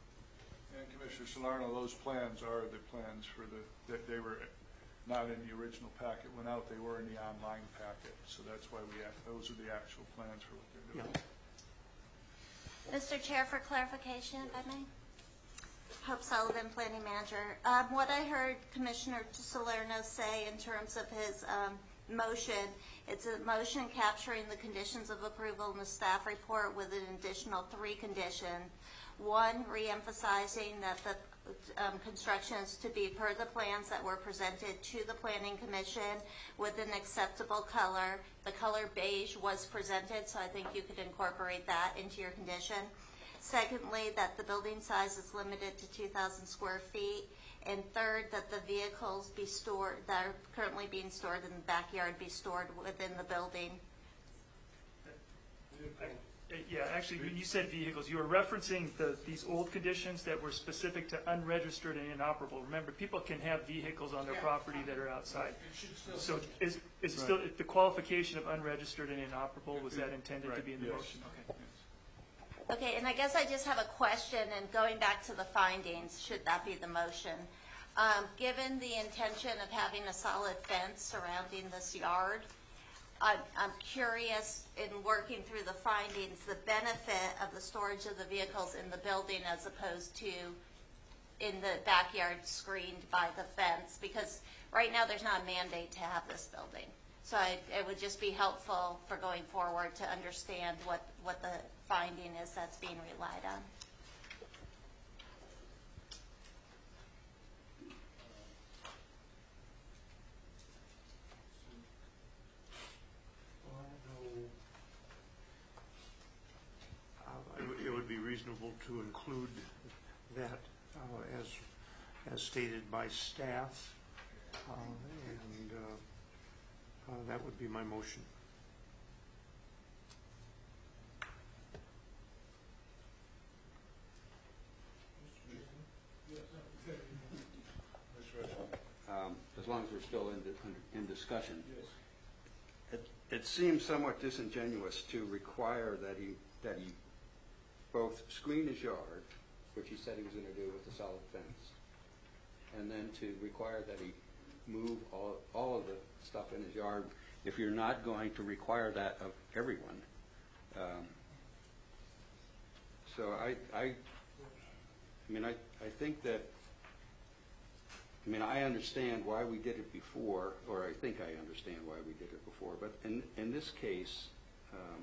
And Commissioner Salerno, those plans are the plans for the, that they were not in the original packet went out, they were in the online packet. So that's why we, act- those are the actual plans for what they're doing. Yeah. Mister Chair, for clarification, if I may. Hope Sullivan, Planning Manager. Um, what I heard Commissioner Salerno say in terms of his um, motion, it's a motion capturing the conditions of approval in the staff report with an additional three conditions. One, re-emphasizing that the um, construction is to be per the plans that were presented to the Planning Commission with an acceptable color. The color beige was presented, so I think you could incorporate that into your condition. Secondly, that the building size is limited to two thousand square feet. And third, that the vehicles be stored, that are currently being stored in the backyard be stored within the building. I- Yeah, actually, when you said vehicles, you were referencing the, these old conditions that were specific to unregistered and inoperable. Remember, people can have vehicles on their property that are outside. So is, is it still, the qualification of unregistered and inoperable, was that intended to be in the Right, motion? yes. Okay. Okay, and I guess I just have a question, and going back to the findings, should that be the motion? Um, given the intention of having a solid fence surrounding this yard, I'm, I'm curious, in working through the findings, the benefit of the storage of the vehicles in the building as opposed to in the backyard screened by the fence, because right now there's not a mandate to have this building. So I, it would just be helpful for going forward to understand what, what the finding is that's being relied on. Uh, it would- It would be reasonable to include that uh, as, as stated by staff, uh, and uh, uh, that would be my motion. um, as long as we're still in, di- in discussion. It, it seems somewhat disingenuous to require that he, that he both screen his yard, which he said he was going to do with the solid fence, and then to require that he move all, all of the stuff in his yard, if you're not going to require that of everyone. Um, So I, I, I mean, I, I think that, I mean, I understand why we did it before, or I think I understand why we did it before, but in, in this case, um,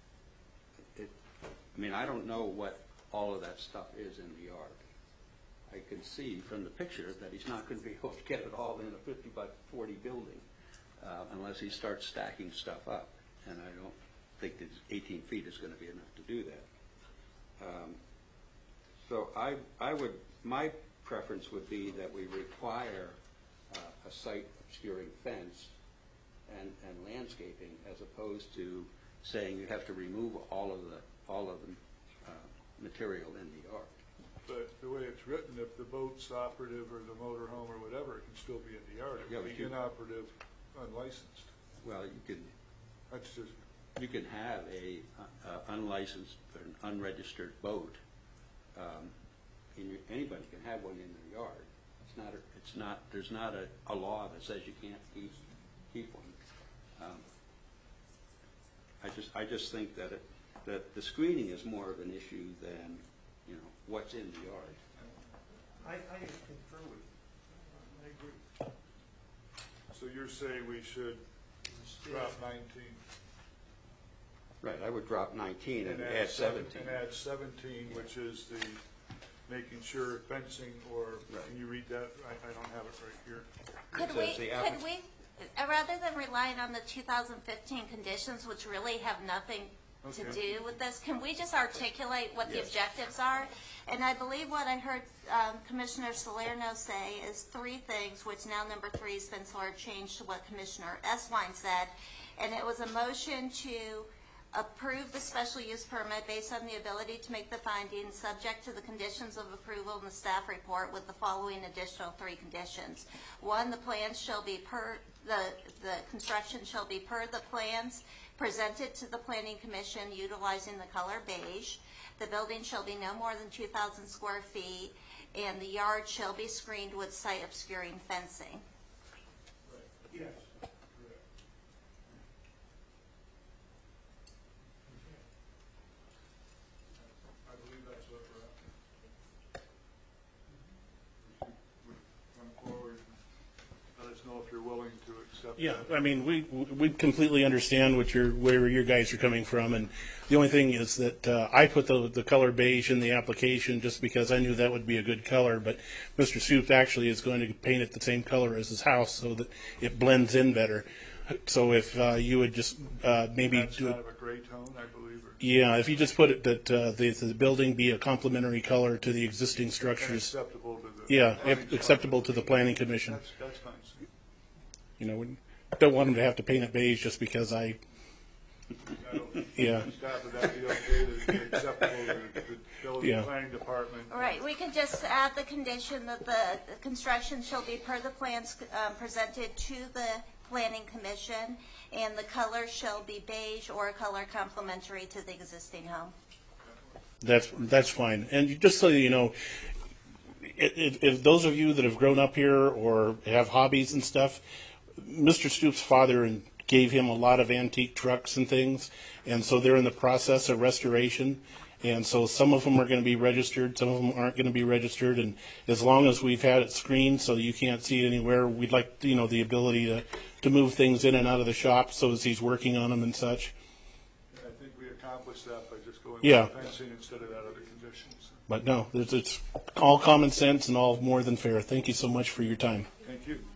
it, I mean, I don't know what all of that stuff is in the yard. I I can see from the picture that he's not going to be able to get it all in a fifty by forty building uh, unless he starts stacking stuff up. And I don't think that eighteen feet is going to be enough to do that. Um, so I, I would, my preference would be that we require uh, a site obscuring fence and, and landscaping, as opposed to saying you have to remove all of the all of the uh, material in the yard. But the way it's written, if the boat's operative or the motorhome or whatever, it can still be in the yard. It Yeah, would but be you- inoperative, unlicensed. Well, you can That's just, you can have a uh, unlicensed or an unregistered boat. Um, in your, anybody can have one in their yard. It's not. A, it's not. There's not a, a law that says you can't keep keep one. Um, I just. I just think that it, that the screening is more of an issue than, you know, what's in the yard. I, I concur with you. I agree. so you're saying we should drop nineteen? Right. I would drop nineteen and, add seventeen. And add seventeen, which is the making sure fencing, or Right. can you read that? I, I don't have it right here. Could It we, says the could applic- we, uh, rather than relying on the two thousand fifteen conditions, which really have nothing to Okay. do with this, can we just articulate what the Yes. objectives are? And I believe what I heard um, Commissioner Salerno say is three things, which now number three has been sort of changed to what Commissioner Eswine said. And it was a motion to approve the special use permit based on the ability to make the findings subject to the conditions of approval in the staff report with the following additional three conditions. One, the plans shall be per, the, the construction shall be per the plans presented to the Planning Commission utilizing the color beige. The building shall be no more than two thousand square feet, and the yard shall be screened with site obscuring fencing. Yes. I believe that's what we're at. Come forward, let us know if you're willing to accept Yeah, that. I mean, we we completely understand what your where your guys are coming from, and the only thing is that uh, I put the the color beige in the application just because I knew that would be a good color. But Mister Soup actually is going to paint it the same color as his house so that it blends in better. So if uh, you would just uh, maybe That's do kind it, of a gray tone, I believe, or yeah, if you just put it that uh, the the building be a complementary color to the existing and structures. acceptable to the. Yeah, planning if acceptable to the planning commission. That's, that's fine. sir. You know, we don't want them to have to paint it beige just because I. Yeah. Staff, would that be okay, to be acceptable to the building Yeah. planning department? All right, we can just add the condition that the the construction shall be per the plans um, presented to the Planning Commission, and the color shall be beige or a color complementary to the existing home. That's that's fine. And you- just so you know, if, if those of you that have grown up here or have hobbies and stuff, Mister Stoop's father and gave him a lot of antique trucks and things, and so they're in the process of restoration. And so some of them are going to be registered, some of them aren't going to be registered. And as long as we've had it screened so you can't see it anywhere, we'd like, you know, the ability to, to move things in and out of the shop so as he's working on them and such. I think we accomplished that by just going Yeah. with fencing instead of that other conditions. But no, it's, it's all common sense and all more than fair. Thank you so much for your time. Thank you.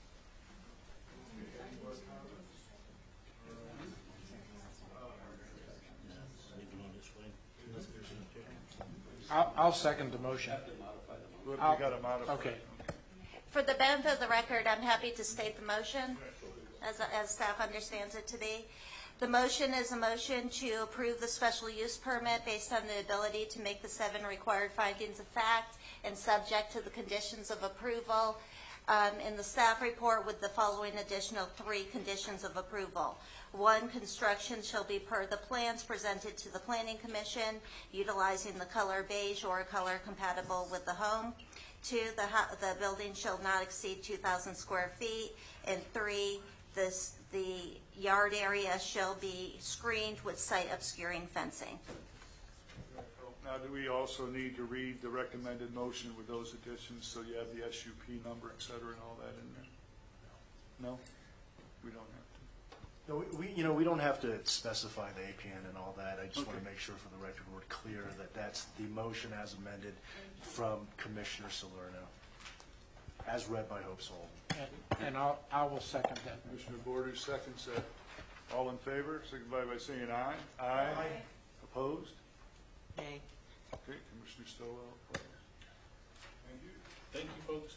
I'll, I'll second the motion. We I'll- got to modify. Okay. For the benefit of the record, I'm happy to state the motion as, as staff understands it to be. The motion is a motion to approve the special use permit based on the ability to make the seven required findings of fact and subject to the conditions of approval um, in the staff report with the following additional three conditions of approval. One, construction shall be per the plans presented to the Planning Commission utilizing the color beige or a color compatible with the home. Two, the, ho- the building shall not exceed two thousand square feet. And three, this, the yard area shall be screened with site obscuring fencing. Now, do we also need to read the recommended motion with those additions, so you have the S U P number, et cetera, and all that in there? No? We don't have to. No, we- we, you know, we don't have to specify the A P N and all that. I just want to Okay. make sure for the record we're clear that that's the motion as amended from Commissioner Salerno, as read by Hope Sullivan. And, and I'll, I will second that. Commissioner Borders seconds that. All in favor, signify by saying aye. Aye. Opposed? Nay. Okay, Commissioner Stillwell. Thank you. Thank you, folks.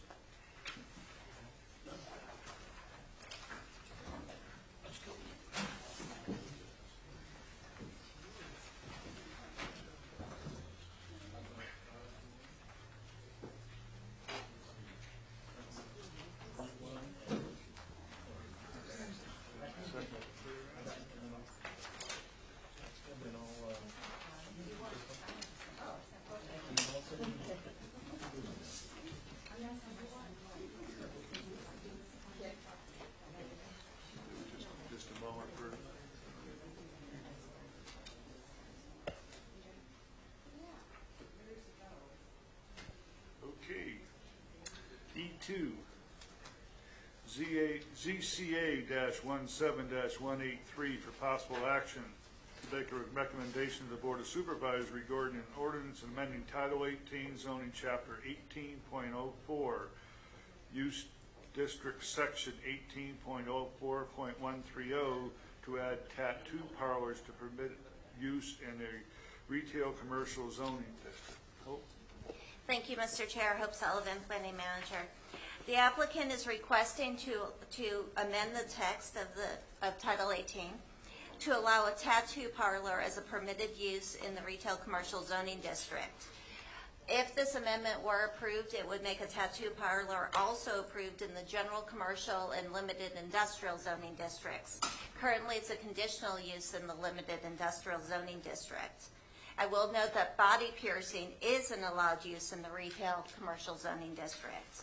Just, just a moment for. Okay. E two, Z A, Z C A dash one seven dash one eight three for possible action to make a recommendation to the Board of Supervisors regarding an ordinance amending Title eighteen zoning chapter eighteen point oh four, use district section eighteen point oh four point one three oh to add tattoo parlors to permit use in a retail commercial zoning district. Hope? Thank you, Mister Chair. Hope Sullivan, Planning Manager. The applicant is requesting to, to amend the text of the, of Title eighteen to allow a tattoo parlor as a permitted use in the retail commercial zoning district. If this amendment were approved, it would make a tattoo parlor also approved in the general commercial and limited industrial zoning districts. Currently, it's a conditional use in the limited industrial zoning district. I will note that body piercing is an allowed use in the retail commercial zoning district.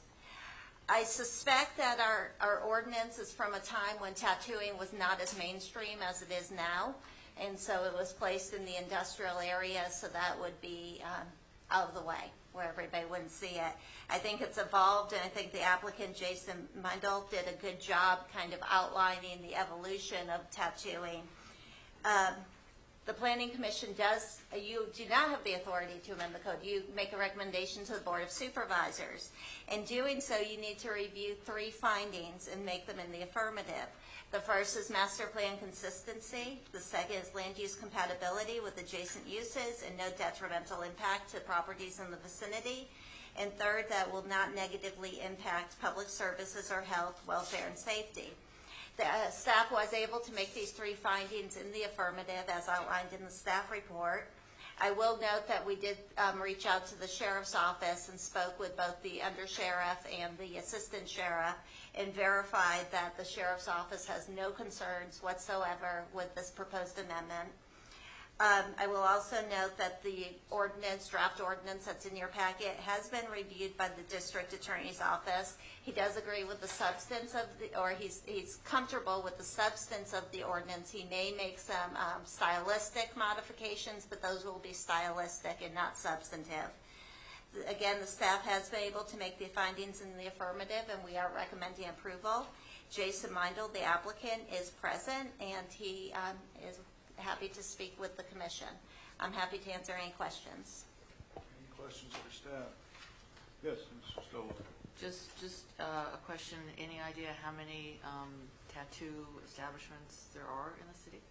I suspect that our, our ordinance is from a time when tattooing was not as mainstream as it is now, and so it was placed in the industrial area, so that would be um, out of the way, where everybody wouldn't see it. I think it's evolved, and I think the applicant, Jason Mundell, did a good job kind of outlining the evolution of tattooing. Um, The Planning Commission does, you do not have the authority to amend the code. You make a recommendation to the Board of Supervisors. In doing so, you need to review three findings and make them in the affirmative. The first is master plan consistency. The second is land use compatibility with adjacent uses and no detrimental impact to properties in the vicinity. And third, that will not negatively impact public services or health, welfare, and safety. The uh, staff was able to make these three findings in the affirmative as outlined in the staff report. I will note that we did um, reach out to the sheriff's office and spoke with both the undersheriff and the assistant sheriff and verified that the sheriff's office has no concerns whatsoever with this proposed amendment. Um, I will also note that the ordinance, draft ordinance that's in your packet has been reviewed by the district attorney's office. He does agree with the substance of the, or he's, he's comfortable with the substance of the ordinance. He may make some um, stylistic modifications, but those will be stylistic and not substantive. Again, the staff has been able to make the findings in the affirmative, and we are recommending approval. Jason Meindl, the applicant, is present, and he um, is happy to speak with the commission. I'm happy to answer any questions. Any questions for staff? Yes, Mister Stillwell. Just, just uh, a question. Any idea how many um, tattoo establishments there are in the city?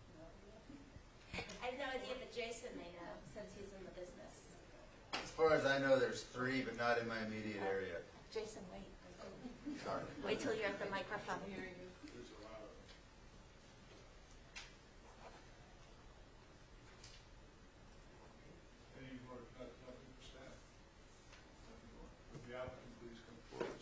I have no idea, but Jason may know since he's in the business. As far as I know, there's three, but not in my immediate area. Jason, wait. Sorry. Wait till you're at the microphone. There's a lot of them. Any more, uh, nothing for staff? Nothing more. Would the applicant please come forward?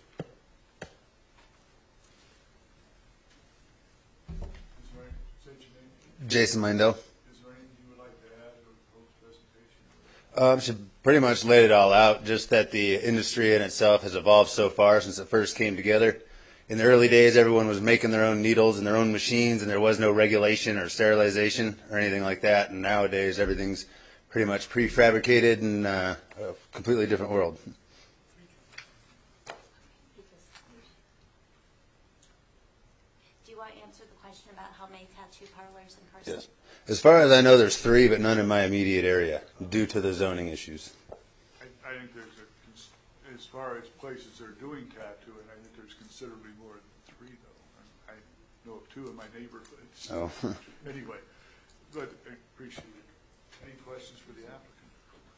Is there any, state your name? Jason Mindell. Is there anything you would like to add to the proposed presentation? Um, she pretty much laid it all out, just that the industry in itself has evolved so far since it first came together. In the early days, everyone was making their own needles and their own machines, and there was no regulation or sterilization or anything like that. And nowadays, everything's pretty much prefabricated and uh, a completely different world. Do you you want to answer the question about how many tattoo parlors in Carson? Yes. As far as I know, there's three, but none in my immediate area due to the zoning issues. I, I think there's a, cons- as far as places that are doing tattooing, I think there's considerably more than three, though. I I know of two in my neighborhood. So Oh. anyway, but I appreciate it. Any questions for the applicant?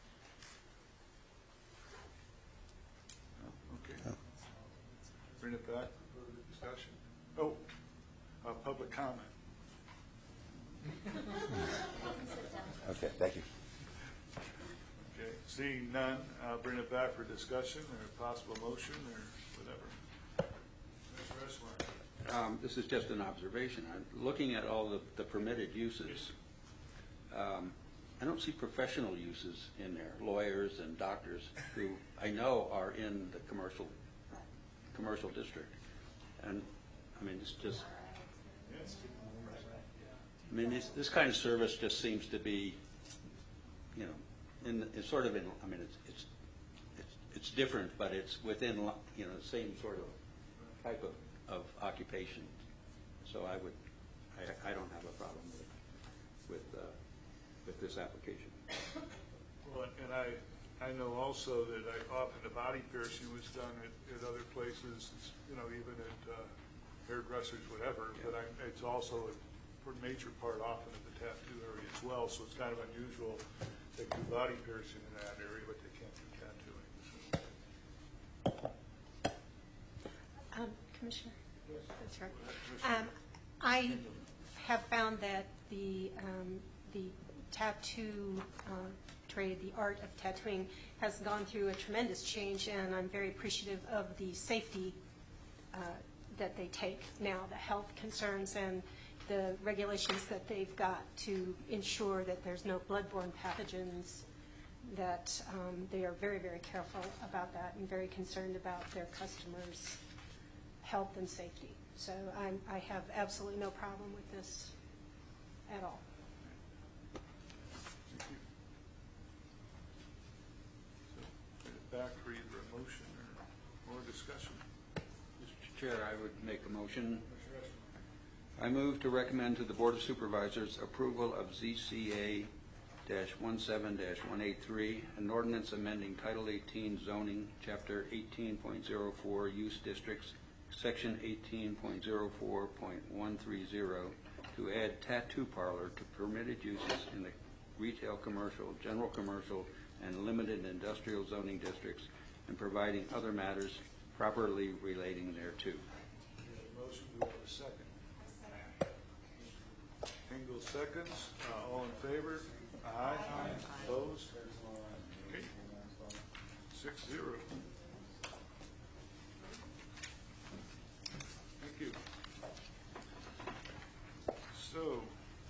No? Okay. Bring it back for further discussion. Oh, uh, public comment. Okay, thank you. Okay, seeing none, I'll bring it back for discussion or possible motion or whatever. Mister Eswine. Um, This is just an observation. I'm looking at all the, the permitted uses. Um, I don't see professional uses in there, lawyers and doctors who I know are in the commercial, commercial district. And, I mean, it's just, I mean, this, this kind of service just seems to be, you know, in, it's sort of in, I mean, it's, it's, it's, it's different, but it's within, li- you know, the same sort of type of, of occupation. So I would, I, I don't have a problem with, with, uh, with this application. Well, and I, I know also that I, often the body piercing was done at, at other places, you know, even at uh, hairdressers, whatever, but I, it's also a major part often of the tattoo area as well, so it's kind of unusual they do body piercing in that area, but they can't do tattooing. So. Um, Commissioner? That's right. Um, I have found that the, um, the tattoo uh, trade, the art of tattooing, has gone through a tremendous change, and I'm very appreciative of the safety uh, that they take now, the health concerns and the regulations that they've got to ensure that there's no bloodborne pathogens, that um, they are very, very careful about that and very concerned about their customers' health and safety. So I'm, I have absolutely no problem with this at all. Thank you. So, put it back for either a motion or more discussion. Mister Chair, I would make a motion. I move to recommend to the Board of Supervisors approval of Z C A seventeen dash one eighty-three, an ordinance amending Title eighteen zoning, Chapter eighteen point oh four, Use Districts, Section eighteen point oh four point one three zero, to add tattoo parlor to permitted uses in the retail, commercial, general commercial, and limited industrial zoning districts, and providing other matters properly relating thereto. Motion, do we have a second? Engel seconds. Uh, all in favor? Aye. Aye. Opposed? Okay. Six zero. Thank you. So,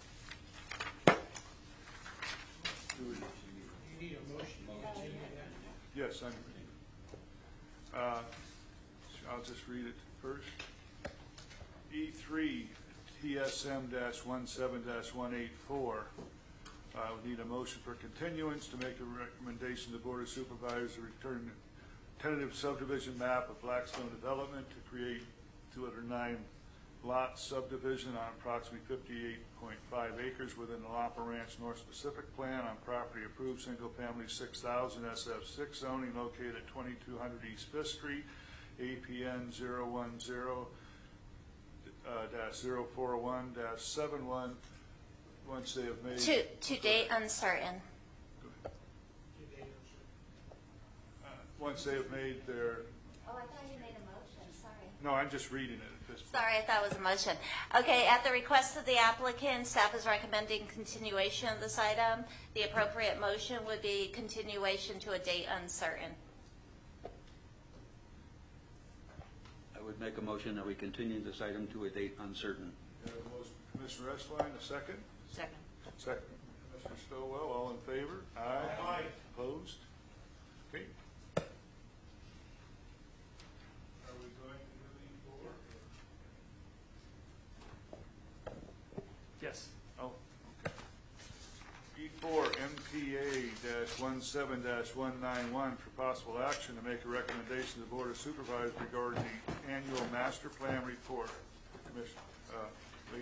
do we, You need a motion to continue that? yes, I'm. Uh, I'll just read it first. E three. T S M seventeen dash one eighty-four. Uh, we need a motion for continuance to make a recommendation to the Board of Supervisors to return tentative subdivision map of Blackstone Development to create two hundred nine lot subdivision on approximately fifty-eight point five acres within the Lapa Ranch North Pacific Plan on property approved single family six thousand S F six zoning located at twenty-two hundred East Fifth Street, A P N zero one zero Uh, dash zero four one dash seven one, once they have made. To, to date uncertain. Uh, once they have made their. Oh, I thought you made a motion, sorry. No, I'm just reading it at this point. Sorry, I thought it was a motion. Okay, at the request of the applicant, staff is recommending continuation of this item. The appropriate motion would be continuation to a date uncertain. I would make a motion that we continue this item to a date uncertain. We have a motion, Commissioner Eswine, a second. Second. Second, Commissioner Stowell, all in favor? Aye. Aye. Opposed? Okay. Are we going to do E four? Yes. Oh, okay. E four, M P A seventeen dash one ninety-one for possible action to make a recommendation to the Board of Supervisors regarding the annual master plan report. Commissioner. Uh, Lee?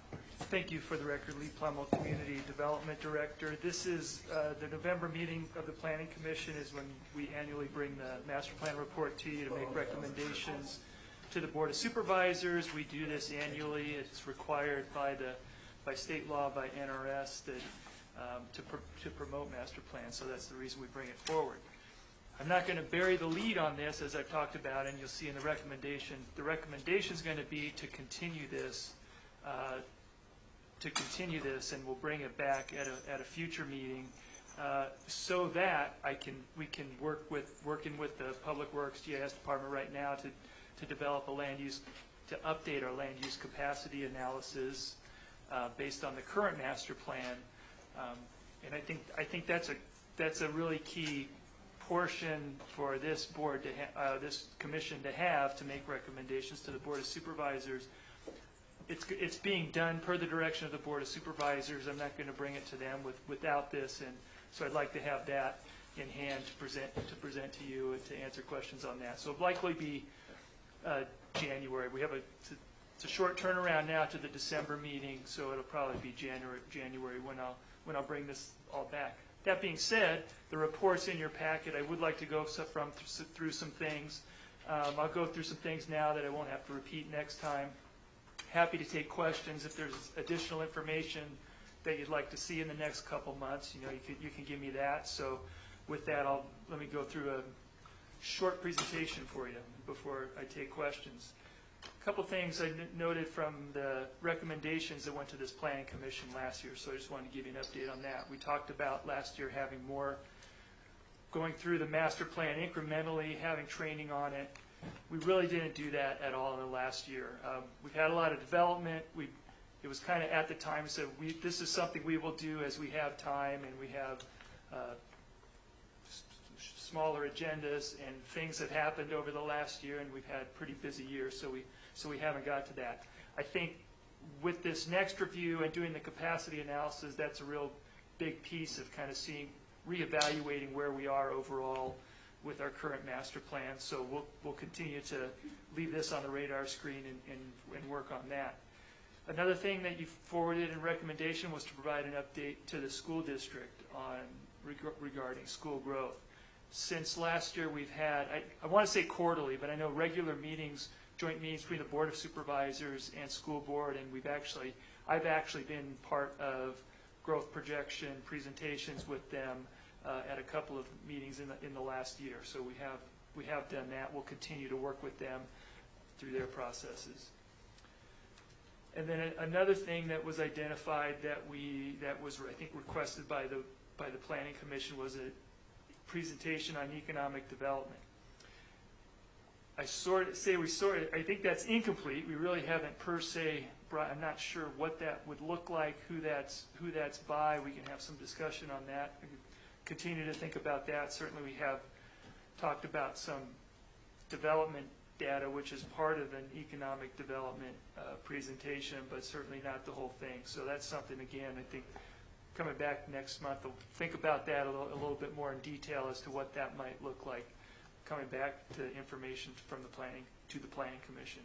Thank you. For the record, Lee Plummel, Community Development Director. This is uh, the November meeting of the Planning Commission is when we annually bring the master plan report to you to make recommendations to the Board of Supervisors. We do this annually. It's required by the by state law, by N R S, that um, to, pr to promote master plans. So that's the reason we bring it forward. I'm not going to bury the lead on this, as I've talked about, and you'll see in the recommendation. The recommendation is going to be to continue this, uh, to continue this, and we'll bring it back at a at a future meeting, uh, so that I can we can work with working with the Public Works G I S department right now to to develop a land use to update our land use capacity analysis uh, based on the current master plan, um, and I think I think that's a that's a really key portion for this board to ha uh, this commission to have to make recommendations to the Board of Supervisors. It's it's being done per the direction of the Board of Supervisors. I'm not going to bring it to them with without this, and so I'd like to have that in hand to present to present to you and to answer questions on that. So it'll likely be uh, January. We have a it's a short turnaround now to the December meeting, so it'll probably be January January when I'll when I'll bring this all back. That being said, the report's in your packet. I would like to go so from th through some things. Um, I'll go through some things now that I won't have to repeat next time. Happy to take questions if there's additional information that you'd like to see in the next couple months. You know, you can you can give me that. So, with that, I'll let me go through a short presentation for you before I take questions. A couple things I noted from the recommendations that went to this Planning Commission last year, so I just wanted to give you an update on that. We talked about last year having more, going through the master plan incrementally, having training on it. We really didn't do that at all in the last year. Um, we've had a lot of development. We, it was kind of at the time we said, we, this is something we will do as we have time and we have uh, smaller agendas and things that happened over the last year, and we've had pretty busy years, so we so we haven't got to that. I think with this next review and doing the capacity analysis, that's a real big piece of kind of seeing, reevaluating where we are overall with our current master plan. So we'll we'll continue to leave this on the radar screen and, and, and work on that. Another thing that you forwarded in recommendation was to provide an update to the school district on reg regarding school growth. Since last year we've had, I, I want to say quarterly, but I know regular meetings, joint meetings between the Board of Supervisors and school board, and we've actually, I've actually been part of growth projection presentations with them uh, at a couple of meetings in the, in the last year. So we have, we have done that. We'll continue to work with them through their processes. And then a, another thing that was identified that we, that was I think requested by the, by the Planning Commission was a presentation on economic development. I sort of say we sort of, I think that's incomplete. We really haven't per se brought, I'm not sure what that would look like, who that's, who that's by. We can have some discussion on that. We can continue to think about that. Certainly we have talked about some development data, which is part of an economic development uh, presentation, but certainly not the whole thing. So that's something, again, I think coming back next month, we'll think about that a little, a little bit more in detail as to what that might look like, coming back to information from the planning, to the Planning Commission.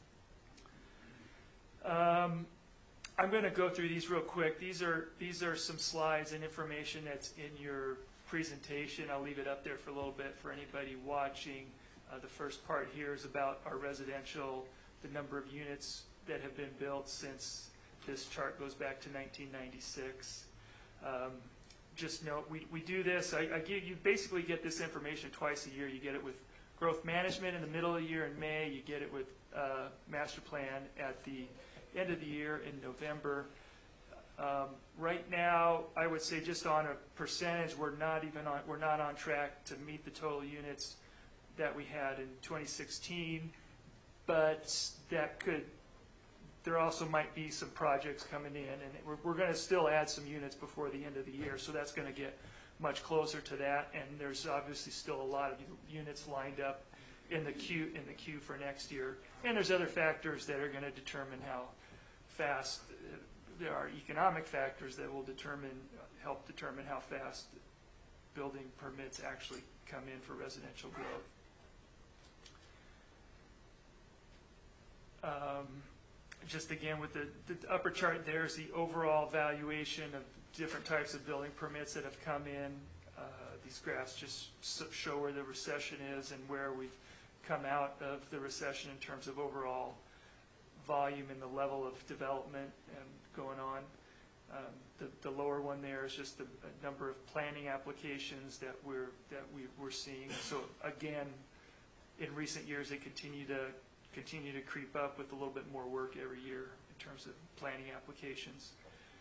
Um, I'm going to go through these real quick. These are, these are some slides and information that's in your presentation. I'll leave it up there for a little bit for anybody watching. Uh, the first part here is about our residential, the number of units that have been built since this chart goes back to nineteen ninety-six. Um, just note, we, we do this, I, I give you basically get this information twice a year. You get it with growth management in the middle of the year in May. You get it with uh, master plan at the end of the year in November. Um, right now, I would say just on a percentage, we're not even on, we're not on track to meet the total units that we had in twenty sixteen, but that could, there also might be some projects coming in, and we're, we're going to still add some units before the end of the year, so that's going to get much closer to that, and there's obviously still a lot of units lined up in the queue in the queue for next year, and there's other factors that are going to determine how fast, uh, there are economic factors that will determine, help determine how fast building permits actually come in for residential growth. Um, just again, with the, the upper chart there is the overall valuation of different types of building permits that have come in. Uh, these graphs just show where the recession is and where we've come out of the recession in terms of overall volume and the level of development and going on. Um, the, the lower one there is just the a number of planning applications that we're that we, we're seeing. So again, in recent years, they continue to continue to creep up with a little bit more work every year in terms of planning applications.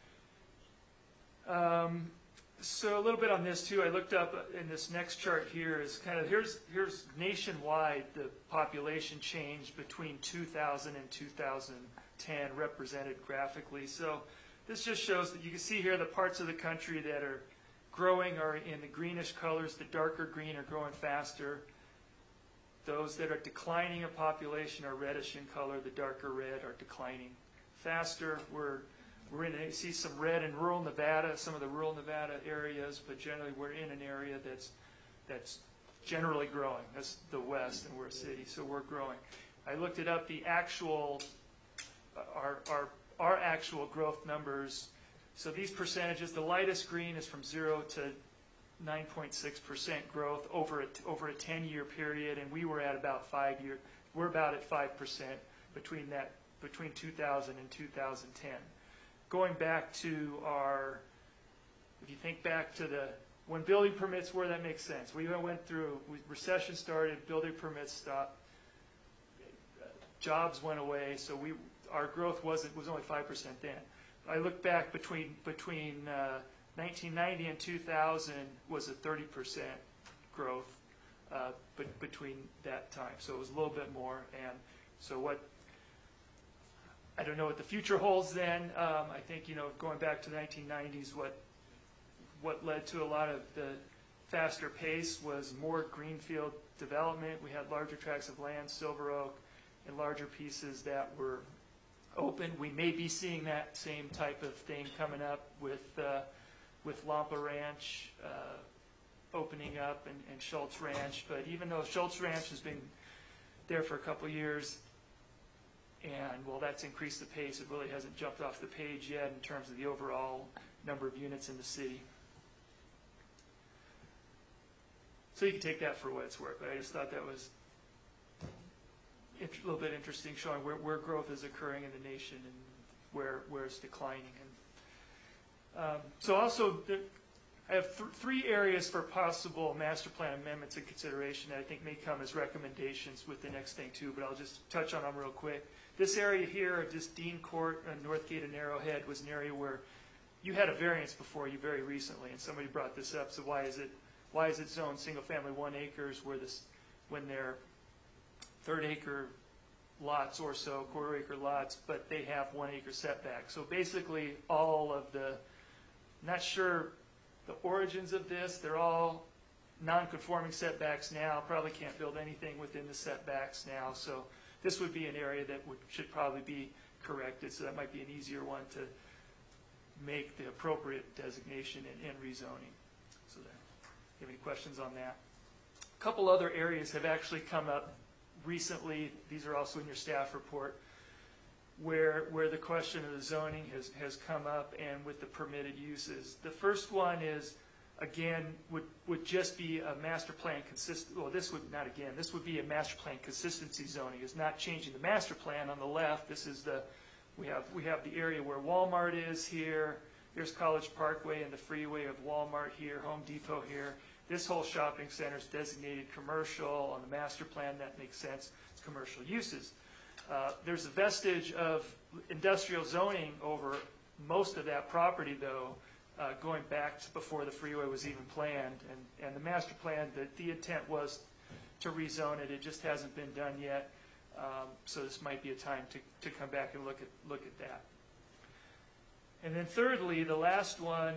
Um, so a little bit on this too. I looked up in this next chart here is kind of here's here's nationwide the population change between two thousand and two thousand ten represented graphically. So this just shows that you can see here the parts of the country that are growing are in the greenish colors. The darker green are growing faster. Those that are declining in population are reddish in color. The darker red are declining faster. We're we're in. You see some red in rural Nevada, some of the rural Nevada areas, but generally we're in an area that's that's generally growing. That's the West, and we're a city, so we're growing. I looked it up. The actual our our our actual growth numbers. So these percentages, the lightest green is from zero to nine point six percent growth over a, over a ten-year period, and we were at about five year. We're about at five percent between that between two thousand and two thousand ten. Going back to our, if you think back to the when building permits were, that makes sense. We went through we, recession started, building permits stopped, jobs went away, so we our growth wasn't was only five percent then. I look back between between uh, nineteen ninety and two thousand was a thirty percent growth, uh, but between that time, so it was a little bit more. And so what I don't know what the future holds then. Um, I think you know going back to the nineteen nineties, what what led to a lot of the faster pace was more greenfield development. We had larger tracts of land, Silver Oak, and larger pieces that were open. We may be seeing that same type of thing coming up with uh, with Lampa Ranch uh, opening up and, and Schultz Ranch. But even though Schultz Ranch has been there for a couple of years, and well, that's increased the pace, it really hasn't jumped off the page yet in terms of the overall number of units in the city. So you can take that for what it's worth, but I just thought that was a little bit interesting, showing where, where growth is occurring in the nation and where where it's declining. And um, so also, the, I have th three areas for possible master plan amendments in consideration that I think may come as recommendations with the next thing too, but I'll just touch on them real quick. This area here, this Dean Court, uh, Northgate and Arrowhead, was an area where you had a variance before you very recently, and somebody brought this up. So why is it why is it zoned single family one acres where this when they're third acre lots or so, quarter acre lots, but they have one acre setback. So basically all of the, not sure the origins of this, they're all non-conforming setbacks now, probably can't build anything within the setbacks now. So this would be an area that would, should probably be corrected. So that might be an easier one to make the appropriate designation and, and rezoning. So there. You have any questions on that? A couple other areas have actually come up recently. These are also in your staff report, where where the question of the zoning has has come up and with the permitted uses. The first one is, again, would would just be a master plan consistent. Well, this would not again. This would be a master plan consistency zoning. It's not changing the master plan on the left. This is the we have we have the area where Walmart is here. Here's College Parkway and the freeway of Walmart here. Home Depot here. This whole shopping center is designated commercial. On the master plan, that makes sense. It's commercial uses. Uh, there's a vestige of industrial zoning over most of that property, though, uh, going back to before the freeway was even planned. And, and the master plan, the, the intent was to rezone it. It just hasn't been done yet. Um, so this might be a time to, to come back and look at, look at that. And then thirdly, the last one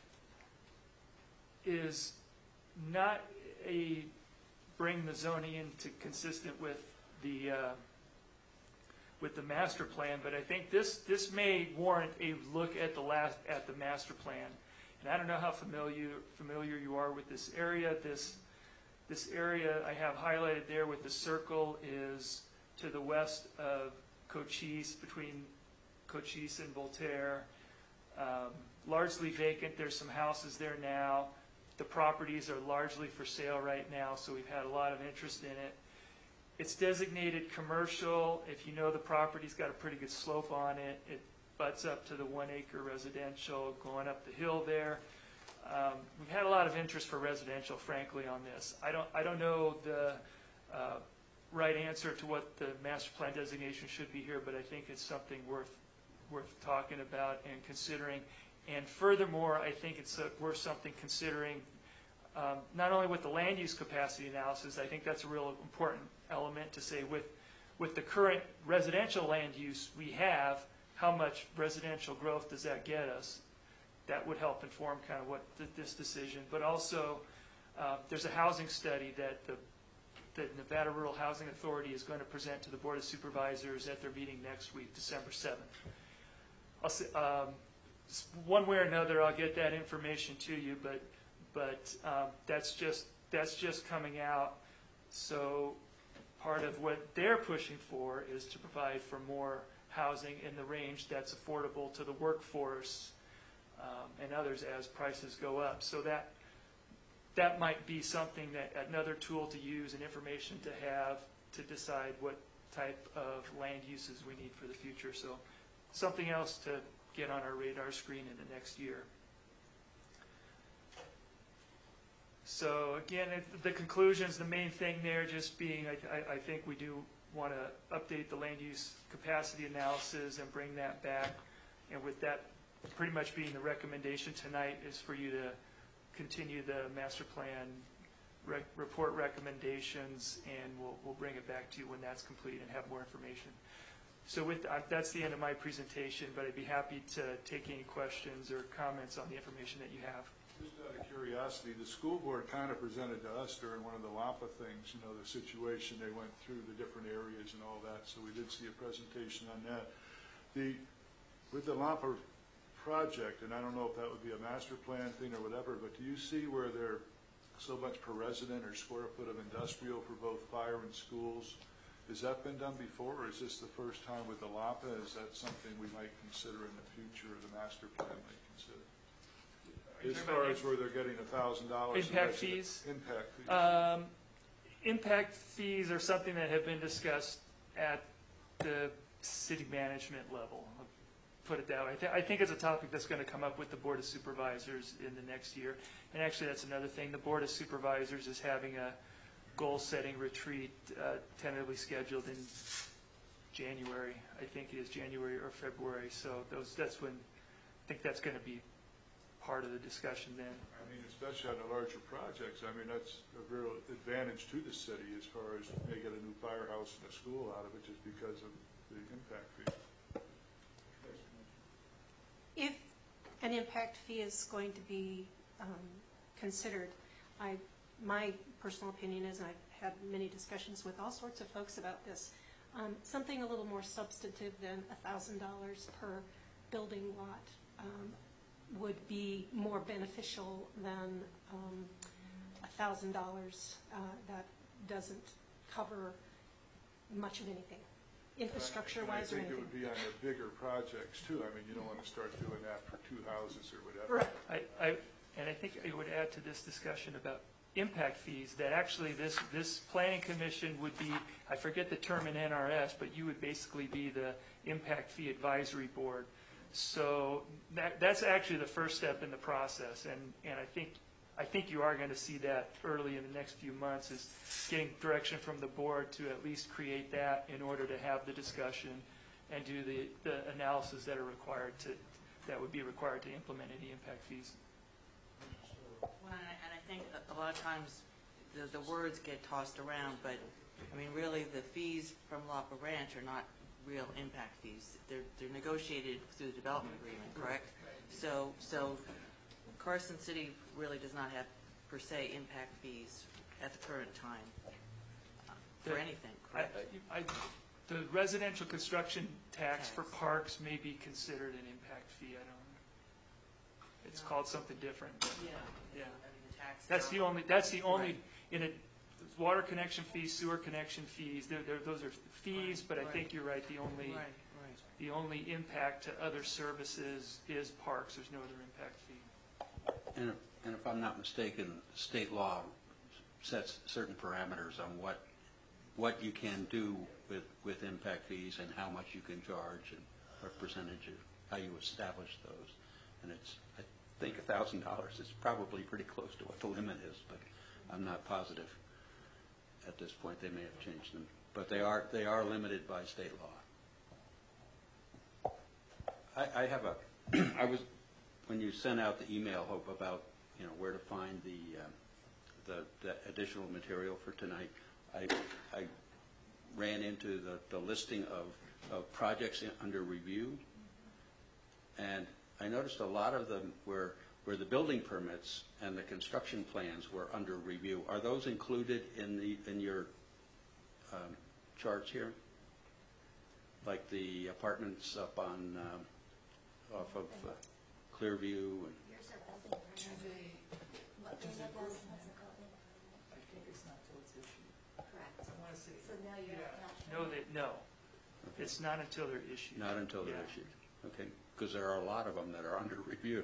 is not a bring the zoning into consistent with the uh, with the master plan, but I think this this may warrant a look at the last at the master plan. And I don't know how familiar familiar you are with this area. This this area I have highlighted there with the circle is to the west of Cochise, between Cochise and Voltaire. Um, largely vacant. There's some houses there now. The properties are largely for sale right now, so we've had a lot of interest in it. It's designated commercial. If you know the property's got a pretty good slope on it. It butts up to the one acre residential going up the hill there. Um, we've had a lot of interest for residential, frankly, on this. I don't, I don't know the uh, right answer to what the master plan designation should be here, but I think it's something worth worth talking about and considering. And furthermore, I think it's uh, worth something considering um, not only with the land use capacity analysis. I think that's a real important element to say with with the current residential land use we have, how much residential growth does that get us? That would help inform kind of what th this decision. But also, uh, there's a housing study that the the Nevada Rural Housing Authority is going to present to the Board of Supervisors at their meeting next week, December seventh. I'll say, um, one way or another, I'll get that information to you, but but um, that's just that's just coming out. So part of what they're pushing for is to provide for more housing in the range that's affordable to the workforce um, and others as prices go up. So that that might be something that another tool to use and information to have to decide what type of land uses we need for the future. So something else to get on our radar screen in the next year. So again, it, the conclusions, the main thing there just being, I, I, I think we do want to update the land use capacity analysis and bring that back. And with that pretty much being the recommendation tonight is for you to continue the master plan rec report recommendations, and we'll, we'll bring it back to you when that's complete and have more information. So with uh, that's the end of my presentation, but I'd be happy to take any questions or comments on the information that you have. Just out of curiosity, the school board kind of presented to us during one of the LAPA things, you know, the situation they went through, the different areas and all that, so we did see a presentation on that. The, with the LAPA project, and I don't know if that would be a master plan thing or whatever, but do you see where they're so much per resident or square foot of industrial for both fire and schools? Has that been done before, or is this the first time with the LAPA? Is that something we might consider in the future, or the master plan might consider? As far as where they're getting a thousand dollars. Impact fees? Impact fees. Um, impact fees are something that have been discussed at the city management level. I'll put it that way. I, th I think it's a topic that's going to come up with the Board of Supervisors in the next year. And actually, that's another thing. The Board of Supervisors is having a goal-setting retreat uh, tentatively scheduled in January. I think it is January or February. So those, that's when I think that's going to be part of the discussion then. I mean, especially on the larger projects, I mean, that's a real advantage to the city as far as they get a new firehouse and a school out of it just because of the impact fee. If an impact fee is going to be um, considered, I, my personal opinion is, and I've had many discussions with all sorts of folks about this, um, something a little more substantive than one thousand dollars per building lot um, would be more beneficial than um, one thousand dollars uh, that doesn't cover much of anything, infrastructure-wise or anything. I think it would be on the bigger projects too. I mean, you don't want to start doing that for two houses or whatever. Right. I, I, and I think I would add to this discussion about impact fees that actually this, this planning commission would be, I forget the term in N R S, but you would basically be the impact fee advisory board. So that, that's actually the first step in the process, and, and I think I think you are going to see that early in the next few months, is getting direction from the board to at least create that in order to have the discussion and do the, the analysis that are required to that would be required to implement any impact fees. Well, and I, and I think a lot of times the, the words get tossed around, but I mean, really, the fees from LAPA Ranch are not real impact fees. They're, they're negotiated through the development agreement, correct? So, so Carson City really does not have, per se, impact fees at the current time uh, for The- anything, correct? I, I, the residential construction tax for parks may be considered an impact fee. I don't. It's called something different. But Yeah. yeah. I mean, the tax. That's the only. That's the only. Right. In a water connection fees, sewer connection fees, they're, they're, those are fees, but I think you're right, the only, Right, right. the only impact to other services is parks, there's no other impact fee. And if, and if I'm not mistaken, state law sets certain parameters on what, what you can do with, with impact fees and how much you can charge and what percentage of, how you establish those. And it's, I think a thousand dollars is probably pretty close to what the limit is, but I'm not positive at this point. They may have changed them, but they are, they are limited by state law. I, I have a, I was, when you sent out the email, Hope, about, you know, where to find the, um, the, the additional material for tonight, I, I ran into the, the listing of, of projects in, under review, and I noticed a lot of them were, where the building permits and the construction plans were under review. Are those included in the, in your um, charts here? Like the apartments up on, um, off of uh, Clearview and No, they, no, it's not until they're issued. not until they're Yeah. issued. Okay, because there are a lot of them that are under review.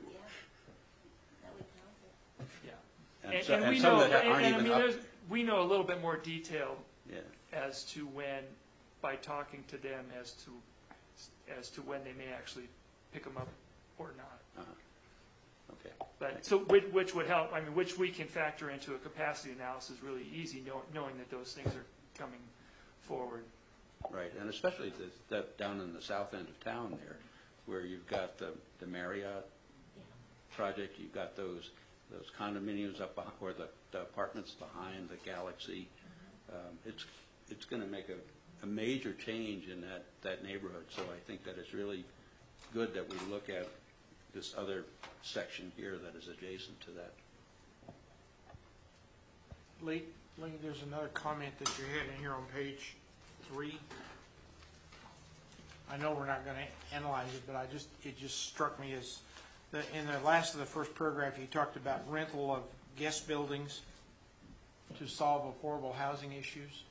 Yeah. And And, so- and and we some know, that and, aren't and I even mean, up- there's, we know a little bit more detail Yeah. as to when, by talking to them, as to, as to when they may actually pick them up or not. Uh-huh. Okay. But, so, which, which would help, I mean, which we can factor into a capacity analysis really easy, know- knowing that those things are coming forward. Right, and especially the, that down in the south end of town there, where you've got the, the Marriott project, you've got those, those condominiums up behind, or the, the apartments behind the Galaxy. Um, it's, it's gonna make a, a major change in that, that neighborhood, so I think that it's really good that we look at this other section here that is adjacent to that. Lee, Lee, there's another comment that you had in here on page three. I know we're not gonna analyze it, but I just, it just struck me as, the, in the last of the first paragraph, you talked about rental of guest buildings to solve affordable housing issues.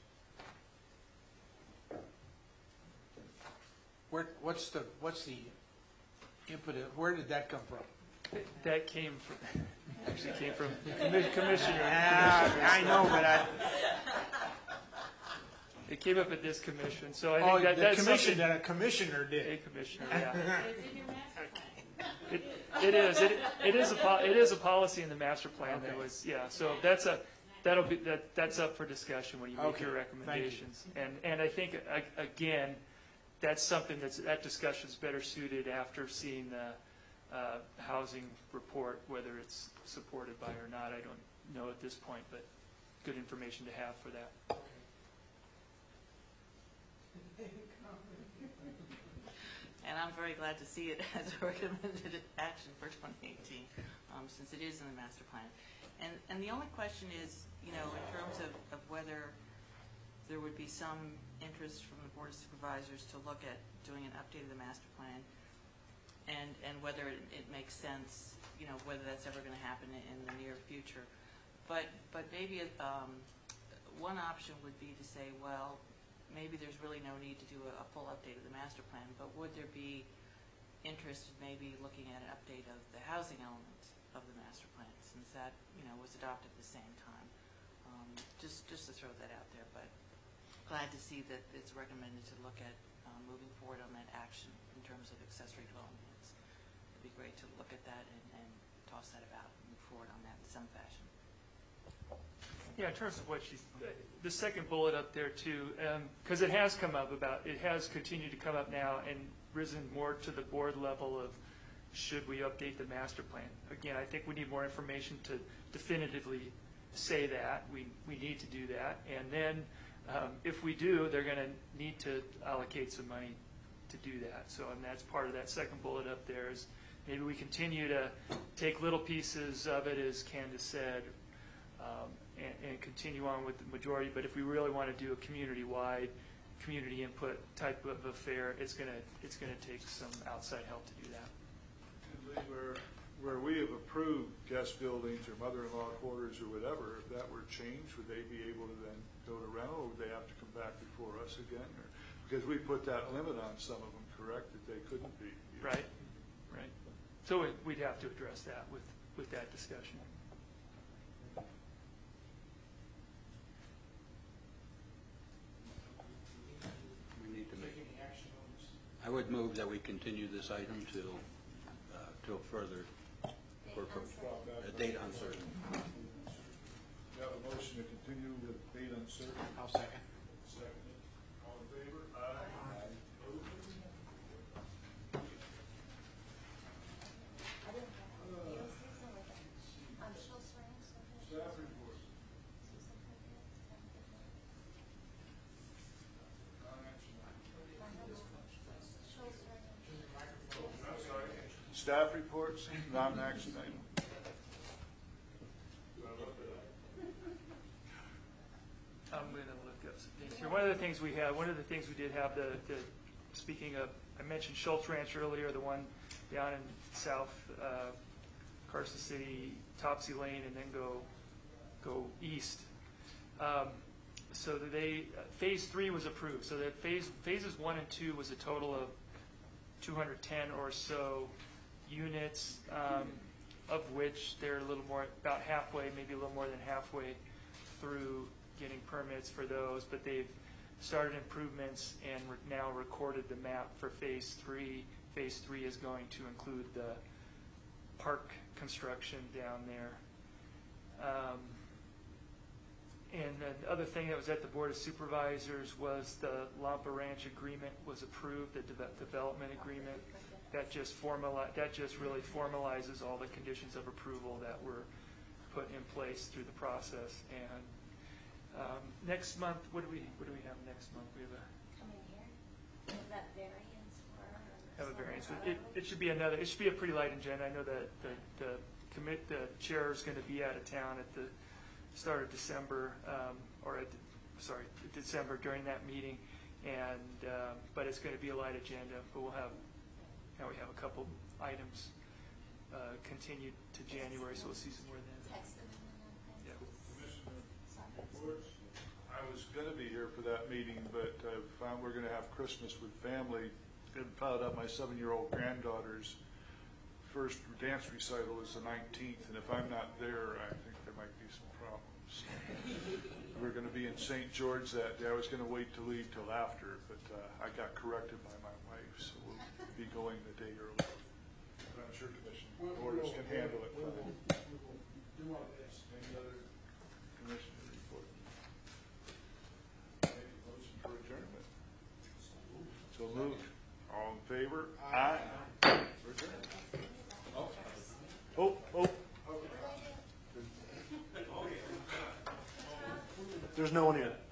Where, what's the, what's the impetus, where did that come from? That came from, actually came from the commi- commissioner. Ah, I know, but I, It came up at this commission, so I oh, think that, the that's commission, something. that a commissioner did. A commissioner, yeah. It, it is, it, it is a, po- it is a policy in the master plan that Okay. was, yeah, so that's a, that'll be, that, that's up for discussion when you make Okay, your thank you. recommendations. And, and I think, a- again, that's something that's, that discussion's better suited after seeing the, uh, housing report, whether it's supported by or not, I don't know at this point, but good information to have for that. And I'm very glad to see it as a recommended action for twenty eighteen, um, since it is in the master plan. And, and the only question is, you know, in terms of, of whether there would be some interest from the Board of Supervisors to look at doing an update of the master plan, and, and whether it, it makes sense, you know, whether that's ever going to happen in the near future. But, but maybe um, one option would be to say, well, maybe there's really no need to do a, a full update of the master plan, but would there be interest in maybe looking at an update of the housing element of the master plan, since that, you know, was adopted at the same time? Um, just, just to throw that out there, but glad to see that it's recommended to look at um, moving forward on that action in terms of accessory dwelling units. It'd be great to look at that and, and toss that about and move forward on that in some fashion. Yeah, in terms of what she's, the second bullet up there too, because it has come up about, it has continued to come up now and risen more to the board level of should we update the master plan. Again, I think we need more information to definitively say that. We, we need to do that. And then um, if we do, they're going to need to allocate some money to do that. So, and that's part of that second bullet up there is maybe we continue to take little pieces of it, as Candace said, um, and, and continue on with the majority. But if we really want to do a community-wide, community input type of affair, it's gonna it's gonna take some outside help to do that. We're, where we have approved guest buildings or mother-in-law quarters or whatever, if that were changed, would they be able to then go to rental, or would they have to come back before us again? Or, because we put that limit on some of them, correct, that they couldn't be. Right, right. So we- we'd have to address that with, with that discussion. We need to make, I would move that we continue this item till, uh, till further, for, for, a date uncertain. You have a motion to continue with date uncertain. I'll second. Second. All in favor? Aye. Staff report. I'm sorry. Staff reports, non-action item. I'm going to look up some things here. One of the things we have, one of the things we did have, the, the speaking of, I mentioned Schultz Ranch earlier, the one down in south uh, Carson City, Topsy Lane, and then go go east. Um, so that they uh, phase three was approved. So that phase phases one and two was a total of two hundred ten or so units, um, of which they're a little more, about halfway, maybe a little more than halfway through getting permits for those, but they've started improvements and re- now recorded the map for phase three. Phase three is going to include the park construction down there. Um, and then the other thing that was at the Board of Supervisors was the Lampa Ranch agreement was approved, the de- development agreement. That just formali- that just really formalizes all the conditions of approval that were put in place through the process. And Um, next month, what do we, what do we have next month? We have a, Come in here. Is that variance for? have a variance. It, it should be another, it should be a pretty light agenda. I know that the, the commit, the chair is going to be out of town at the start of December, um, or at, sorry, December during that meeting. And, um, but it's going to be a light agenda, but we'll have, now we have a couple items, uh, continued to January, so we'll see some more then. Text them and then. Reports. I was going to be here for that meeting, but I found we're going to have Christmas with family and found out my seven-year-old granddaughter's first dance recital is the nineteenth, and if I'm not there, I think there might be some problems. We're going to be in Saint George that day. I was going to wait to leave till after, but uh, I got corrected by my wife, so we'll be going the day early. But I'm sure Commissioner Borders can handle it. We will, we will do our best. Any other commissioner report? Make a motion for adjournment. So moved. All in favor? Aye. We're adjourned. Oh, oh. There's no one here.